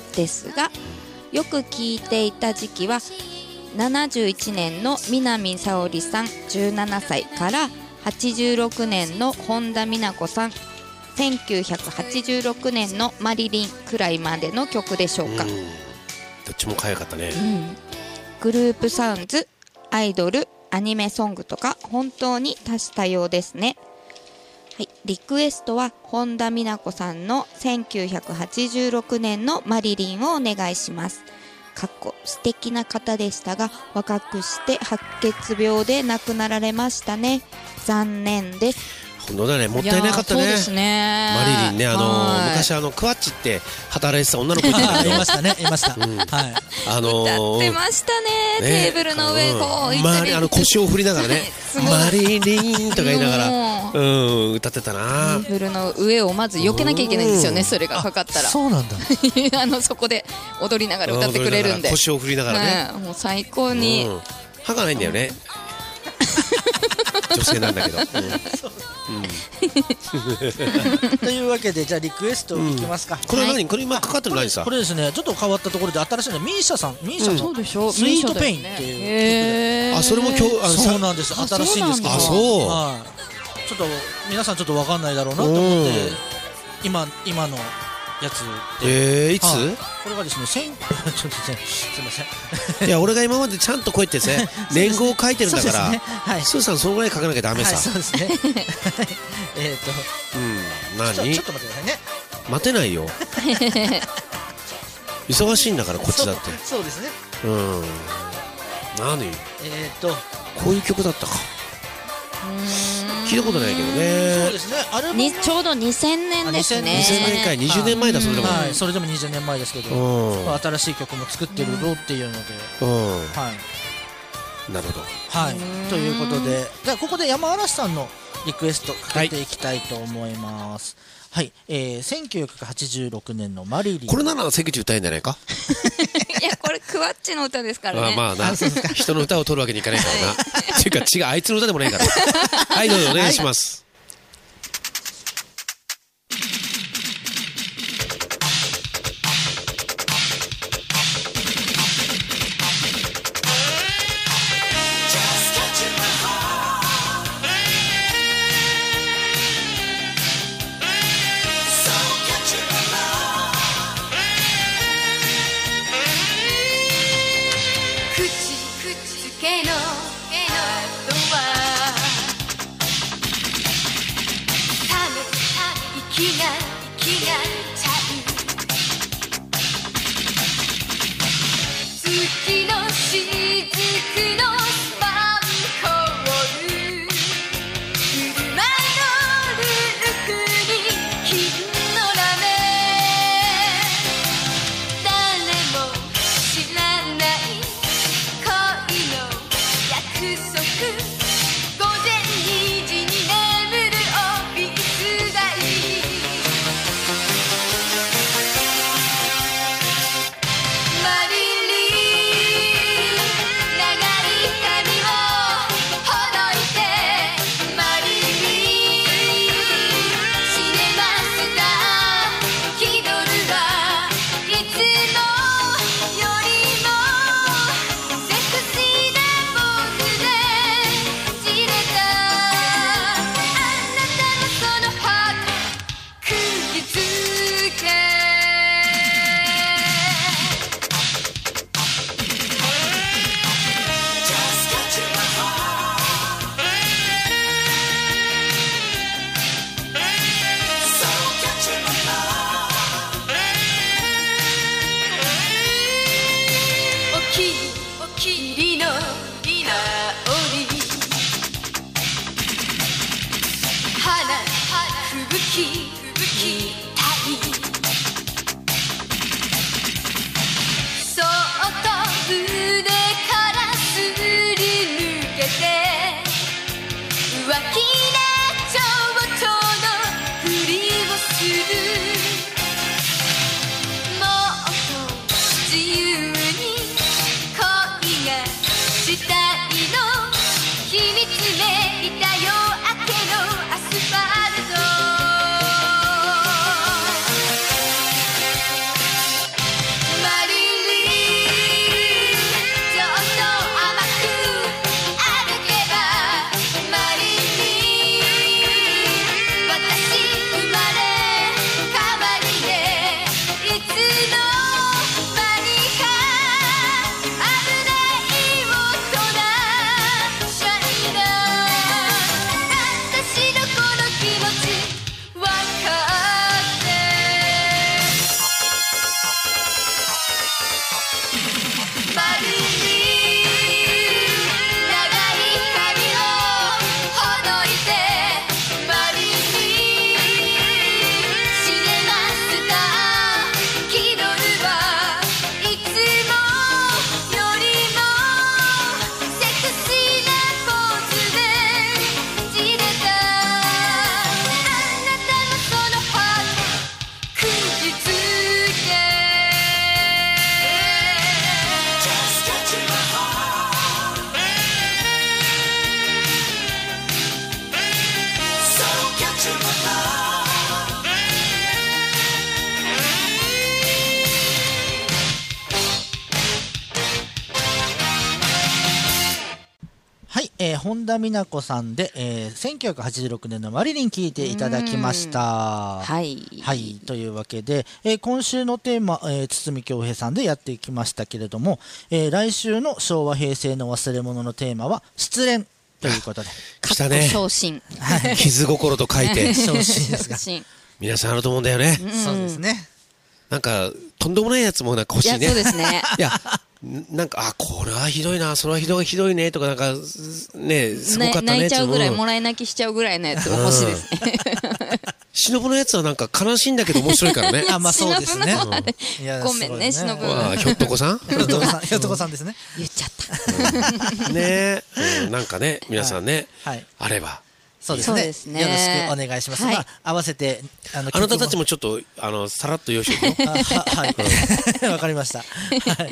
Speaker 1: ですが、よく聴いていた時期はななじゅういちねんの南沙織さんじゅうななさいからはちじゅうろくねんの本田美奈子さん、せんきゅうひゃくはちじゅうろくねんのマリリンくらいまでの曲でしょうか。うん、
Speaker 3: どっちも可愛かったね、うん、
Speaker 1: グループサウンズ、アイドル、アニメソングとか本当に多種多様ですね。はい、リクエストは本田美奈子さんのせんきゅうひゃくはちじゅうろくねんのマリリンをお願いします。かっこ素敵な方でしたが若くして白血病で亡くなられましたね。残念です。
Speaker 3: 本当だね、もったいなかったね。
Speaker 1: そうですね、
Speaker 3: マリリンね、あのー、昔あのクワッチって働いてた女の子いたんだけど
Speaker 2: いましたね、いました、うん、はい、
Speaker 1: あのー、歌ってましたね、ね、テーブルの上こう置いて、
Speaker 3: うん、あの腰を振りながらねマリリンとか言いながら、うん、歌ってたな。
Speaker 1: テーブルの上をまず避けなきゃいけないんですよね、それがかかったら。
Speaker 2: そうなんだ。
Speaker 1: あのそこで踊りながら歌ってくれるんで、
Speaker 3: 腰を振りながらね、
Speaker 1: うん、もう最高に、うん、
Speaker 3: 歯がないんだよね女性なんだけど、うん
Speaker 2: というわけで、じゃあリクエストいきますか、
Speaker 3: うん、これは何、はい、これ今かかってるの何さ、
Speaker 2: これですね、ちょっと変わったところで新しいの、ミーシャさん、ミーシャさん、うん、スイートペインっていう曲で、
Speaker 3: あ、それも今日、あ、
Speaker 2: そうなんです、新しいんですけど、
Speaker 3: あ、そう、
Speaker 2: はい、ちょっと皆さんちょっと分かんないだろうなと思って、今今のやつ
Speaker 3: で、えー、いつ、は
Speaker 2: い、これがですね、せんちょっとすみません、
Speaker 3: いや、俺が今までちゃんとこうやってね年号を書いてるんだから、ね、はい、スーさんそのぐらい書かなきゃダメさ、はい、
Speaker 2: そうですねえっと、
Speaker 3: うん、何、
Speaker 2: ちょ、ちょっと待ってくださいね、
Speaker 3: 待てないよ忙しいんだからこっちだって。
Speaker 2: そうですね。
Speaker 3: うん。何？
Speaker 2: えっと
Speaker 3: こういう曲だったか。聞いたことないけどね。
Speaker 2: そうですね。アルバム
Speaker 1: にちょうどにせんねんですね。
Speaker 3: にせんねんかい、にじゅうねんまえだそれでも。
Speaker 2: はい、それでもにじゅうねんまえですけど、新しい曲も作ってるぞっていうので、はい。
Speaker 3: なるほど。
Speaker 2: はい。ということで、じゃあここで山嵐さんのリクエストかけていきたいと思います。はい、えー、せんきゅうひゃくはちじゅうろくねんのマリリン。
Speaker 3: これなら関口歌えんじゃないか。
Speaker 1: いやこれクワッチの歌ですからね。
Speaker 3: まあまあな、人の歌を取るわけにいかないからな。っていうか違う、あいつの歌でもないから。はい、どうぞお願いします。
Speaker 2: えー、本田美奈子さんで、えー、せんきゅうひゃくはちじゅうろくねんのマリリン聴いていただきました。
Speaker 1: はい、
Speaker 2: はい、というわけで、えー、今週のテーマ、えー、堤恭平さんでやっていきましたけれども、えー、来週の昭和平成の忘れ物のテーマは失恋ということで、
Speaker 3: 来たね、
Speaker 1: 昇進、
Speaker 3: 傷心と書いて
Speaker 2: 昇進ですが
Speaker 3: 皆さんあると思うんだよね、
Speaker 2: うん、そうですね。
Speaker 3: なんかとんでもないやつもなんか欲しいね。
Speaker 1: いやそうですね。
Speaker 3: いやなんかあこれはひどいな、それはひどいひどいねとかなんかねすごかったね。
Speaker 1: 泣いちゃうぐらい、もらい泣きしちゃうぐらいのやつも欲しいですね。
Speaker 3: しのぶのやつはなんか悲しいんだけど面白いからね。
Speaker 2: あ、まあそうですね。
Speaker 1: ごめんね、しのぶ。
Speaker 3: ひょっとこさん
Speaker 2: ひょっとこさん、ひょっとこさんですね。
Speaker 1: 言っちゃった。
Speaker 3: ねえ、なんかね、皆さんね、あれば。
Speaker 2: そうですね。よろしくお願いします。まあ、合わせて、
Speaker 3: あの、あなたたちもちょっと、あの、さらっと用意しておくよ。
Speaker 2: はい。わかりました。はい。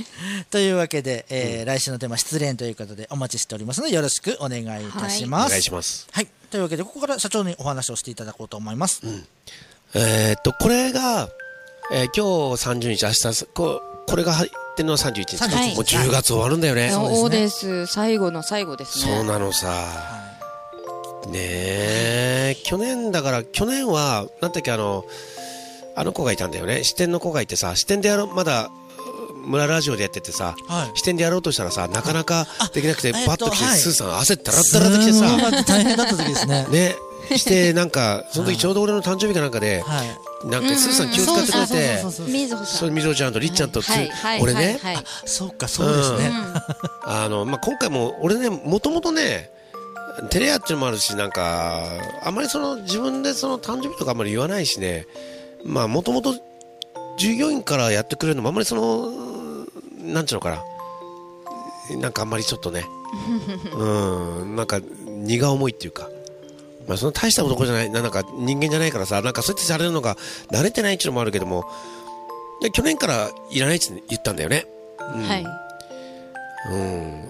Speaker 2: というわけで、えー、来週のテーマ、失恋ということでお待ちしておりますので、よろしくお願いいたします。
Speaker 3: お願いします。
Speaker 2: はい。というわけで、ここから社長にお話をしていただこうと思います。うん、
Speaker 3: えっと、これが、えー、今日さんじゅうにち、明日、ここれが入ってるのはさんじゅういちにち。はい、もうじゅうがつ終わるんだよね。
Speaker 1: そうです。最後の最後ですね。
Speaker 3: そうなのさ。はいねえ、去年だから、去年は、なんだっけ、あの、あの子がいたんだよね。支店の子がいてさ、支店でやろう、まだ、村ラジオでやっててさ、はい、支店でやろうとしたらさ、なかなかできなくて、バッと来て、スーさん焦ったらったらと来てさ、
Speaker 2: 大変だった時ですね。
Speaker 3: ね、して、なんか、その時ちょうど俺の誕生日かなんかで、はい、なんか、スーさん気を使ってくれて、
Speaker 1: みずほさん。
Speaker 3: みずほちゃんとりっちゃんと、俺ね、
Speaker 2: そうか、そうですね。
Speaker 3: あの、ま、今回も、俺ね、もともとね、照れ屋っていうのもあるし、なんかあんまりその自分でその誕生日とかあんまり言わないしね、まあもともと従業員からやってくれるのもあんまりそのなんちゅうのかな、なんかあんまりちょっとねうんなんか荷が重いっていうか、まあその大した男じゃない、なんか人間じゃないからさ、なんかそうやってされるのが慣れてないっていうのもあるけども、で去年からいらないって言ったんだよね。うん、はい。うん、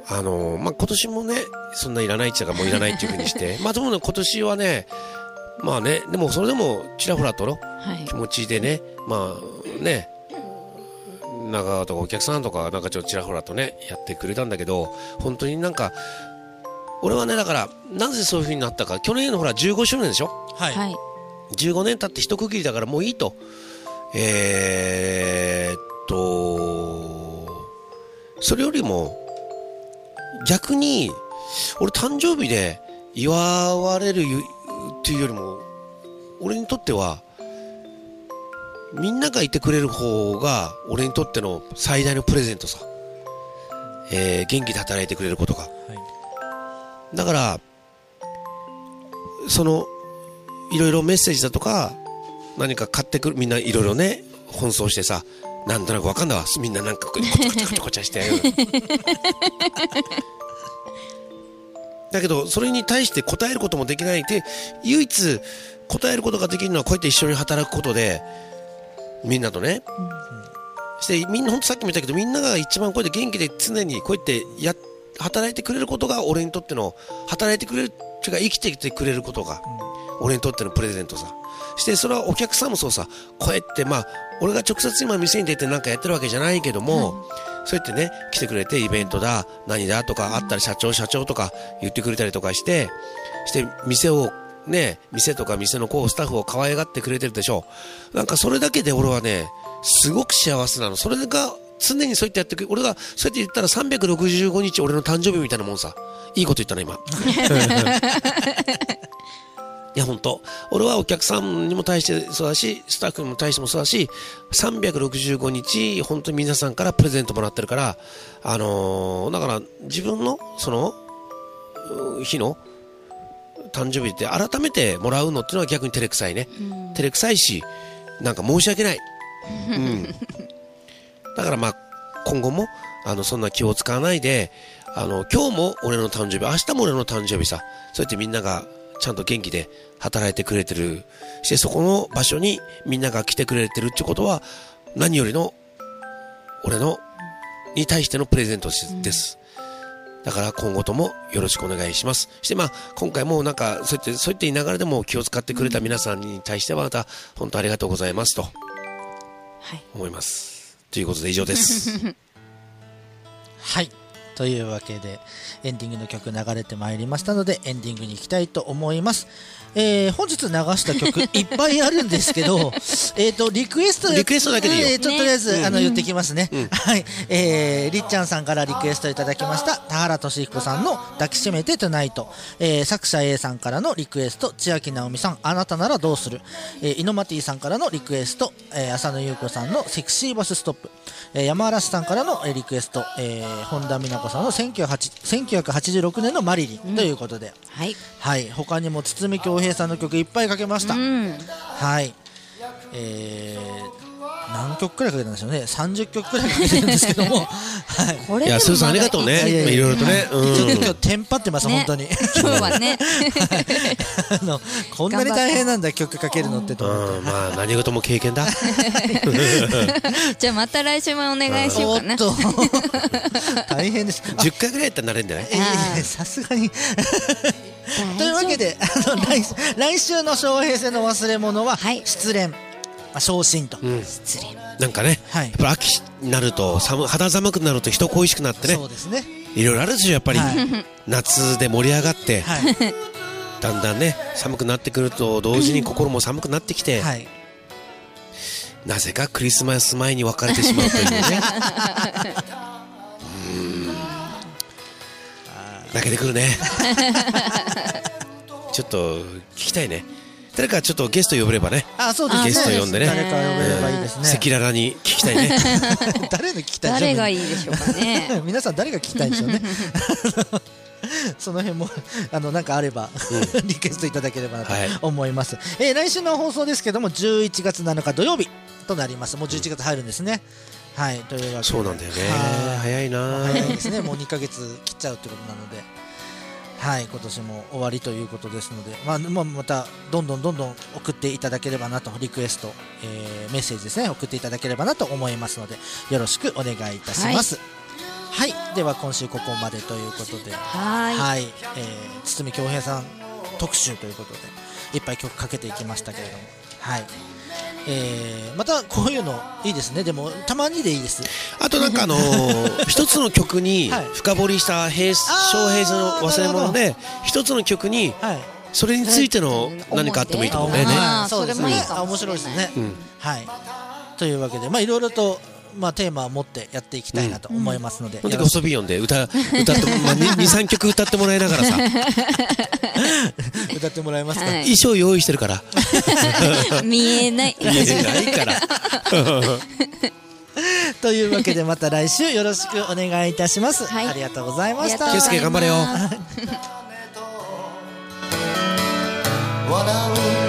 Speaker 3: あのー、まあ、今年もね、そんないらないって言ったからもういらないっていう風にして、まあ、でもね、今年はね、まあね、でもそれでもちらほらとの気持ちでね、まあね、中川とかお客さんとかなんかちょっとちらほらとね、やってくれたんだけど、本当になんか、俺はね、だから、なぜそういう風になったか、去年のほらじゅうごしゅうねんでしょ？はい。じゅうごねん経って一区切りだからもういいと。えーっと、それよりも、逆に、俺誕生日で祝われるっていうよりも、俺にとっては、みんながいてくれる方が、俺にとっての最大のプレゼントさ。えー、元気で働いてくれることが。はい、だから、その、いろいろメッセージだとか、何か買ってくる、みんないろいろね、奔走してさ、なんとなくわかんだわ。みんななんかこちゃこちゃこちゃこちゃして。だけど、それに対して答えることもできないで、唯一答えることができるのはこうやって一緒に働くことで、みんなとね。うん、して、みんな、ほんとさっきも言ったけど、みんなが一番こうやって元気で常にこうやってや、働いてくれることが俺にとっての、働いてくれる、それが生きてきてくれることが、うん、俺にとってのプレゼントさ。して、それはお客さんもそうさ、こうやって、まあ、俺が直接今店に出てなんかやってるわけじゃないけども、うん、そうやってね、来てくれてイベントだ、何だとかあったり、社長、社長とか言ってくれたりとかして、して、店を、ね、店とか店のこう、スタッフを可愛がってくれてるでしょ。なんかそれだけで俺はね、すごく幸せなの。それが常にそうやってやってくれ、俺がそうやって言ったらさんびゃくろくじゅうごにち俺の誕生日みたいなもんさ。いいこと言ったな、今。いや、ほんと。俺はお客さんにも対してそうだし、スタッフにも対してもそうだし、さんびゃくろくじゅうごにち、本当に皆さんからプレゼントもらってるから、あのー、だから自分の、その、日の誕生日って改めてもらうのっていうのは逆に照れくさいね。うん、照れくさいし、なんか申し訳ない。うん。だからまあ、今後も、あの、そんな気を使わないで、あの、今日も俺の誕生日、明日も俺の誕生日さ、そうやってみんなが、ちゃんと元気で働いてくれてる。して、そこの場所にみんなが来てくれてるってことは、何よりの、俺の、に対してのプレゼントです。うん、だから今後ともよろしくお願いします。して、まあ、今回もなんか、そうやって、そうやって言いながらでも気を使ってくれた皆さんに対しては、また、本当ありがとうございますと。はい。思います。ということで以上です。
Speaker 2: はい。 というわけでエンディングの曲流れてまいりましたのでエンディングに行きたいと思います。えー、本日流した曲いっぱいあるんですけどえっとリクエスト
Speaker 3: リクエストだけでいいよ、
Speaker 2: えー、ちょっととりあえず、ね、あの言ってきますね、うん、はい、えー、りっちゃんさんからリクエストいただきました田原俊彦さんの抱きしめてトゥナイト、えー、作者 A さんからのリクエスト千秋直美さんあなたならどうする、えー、イノマティさんからのリクエスト、えー、浅野ゆう子さんのセクシーバスストップ、えー、山嵐さんからのリクエスト、えー、本田美奈子さんのせんきゅうひゃくはちじゅうろくねんのマリリン、うん、ということで、
Speaker 1: はい、
Speaker 2: はい、他にも堤恭平さんの曲いっぱいかけました、うん、はい、えー、何曲くらいかけたんでしょうね、さんじゅっきょくくらいかけてるんですけども、はい、
Speaker 3: いや、スーさんありがとうね、いろいろとね、
Speaker 2: ちょっと今日テンパってます、ね、本当に
Speaker 1: 今日はね
Speaker 2: あのこんなに大変なんだ曲かけるのってと思って、
Speaker 3: うん、まあ何事も経験だ
Speaker 1: じゃあまた来週もお願いしようかな。
Speaker 2: 大変です。
Speaker 3: じゅっかいぐらいやったらなれるんじゃない？
Speaker 2: さすがにというわけであの 来, 来週の昭和平成の忘れ物は、はい、失恋、まあ、昇進と、うん、
Speaker 1: 失恋
Speaker 3: なんかね、はい、やっぱ秋になると寒肌寒くなると人恋しくなってね、
Speaker 2: そうですね、
Speaker 3: いろいろあるでしょやっぱり、はい、夏で盛り上がって、はい、だんだんね寒くなってくると同時に心も寒くなってきて、はい、なぜかクリスマス前に別れてしまうというねうーん泣けてくるねちょっと聞きたいね、誰かちょっとゲスト呼べればね、
Speaker 2: あ、そうですね、
Speaker 3: ゲスト呼んでね、
Speaker 2: 誰か呼べればいいですね、
Speaker 3: 赤裸々に聞きたいね
Speaker 2: 誰の聞きたいでしょう、
Speaker 1: 誰がいいでしょうかね
Speaker 2: 皆さん誰が聞きたいでしょうねその辺もあのなんかあれば、うん、リクエストいただければなと思います、はい、えー、来週の放送ですけどもじゅういちがつなのか土曜日となります。もうじゅういちがつ入るんですね、うん、はい、というわけで
Speaker 3: そうなんだよね、早いな、
Speaker 2: 早いですね、もうにかげつ切っちゃうってことなので、はい、今年も終わりということですので、まあ、まあ、またどんどんどんどん送っていただければなと、リクエスト、えー、メッセージですね、送っていただければなと思いますのでよろしくお願いいたします。はい、はい、では今週ここまでということで、
Speaker 1: はい、
Speaker 2: はい、えー、堤恭平さん特集ということでいっぱい曲かけていきましたけれども、はい、えー、またこういうのいいですね。でもたまにでいいです。
Speaker 3: あとなんかあのー、一つの曲に深掘りした平小平成の忘れ物で一つの曲にそれについての何かあってもいいと思うんだよね。
Speaker 2: そうですね、面白いですね、うん、はい、というわけでまあいろいろとまあテーマを持ってやっていきたいなと思いますので、
Speaker 3: うん、とにかく細ビヨンで歌歌って、まあ、にさんきょく歌ってもらいながらさ
Speaker 2: 歌ってもらえますか、はい、
Speaker 3: 衣装用意してるから
Speaker 1: 見えない
Speaker 3: 見えないから
Speaker 2: というわけでまた来週よろしくお願いいたします、はい、ありがとうございました。
Speaker 3: 圭介頑張れよ
Speaker 4: 笑う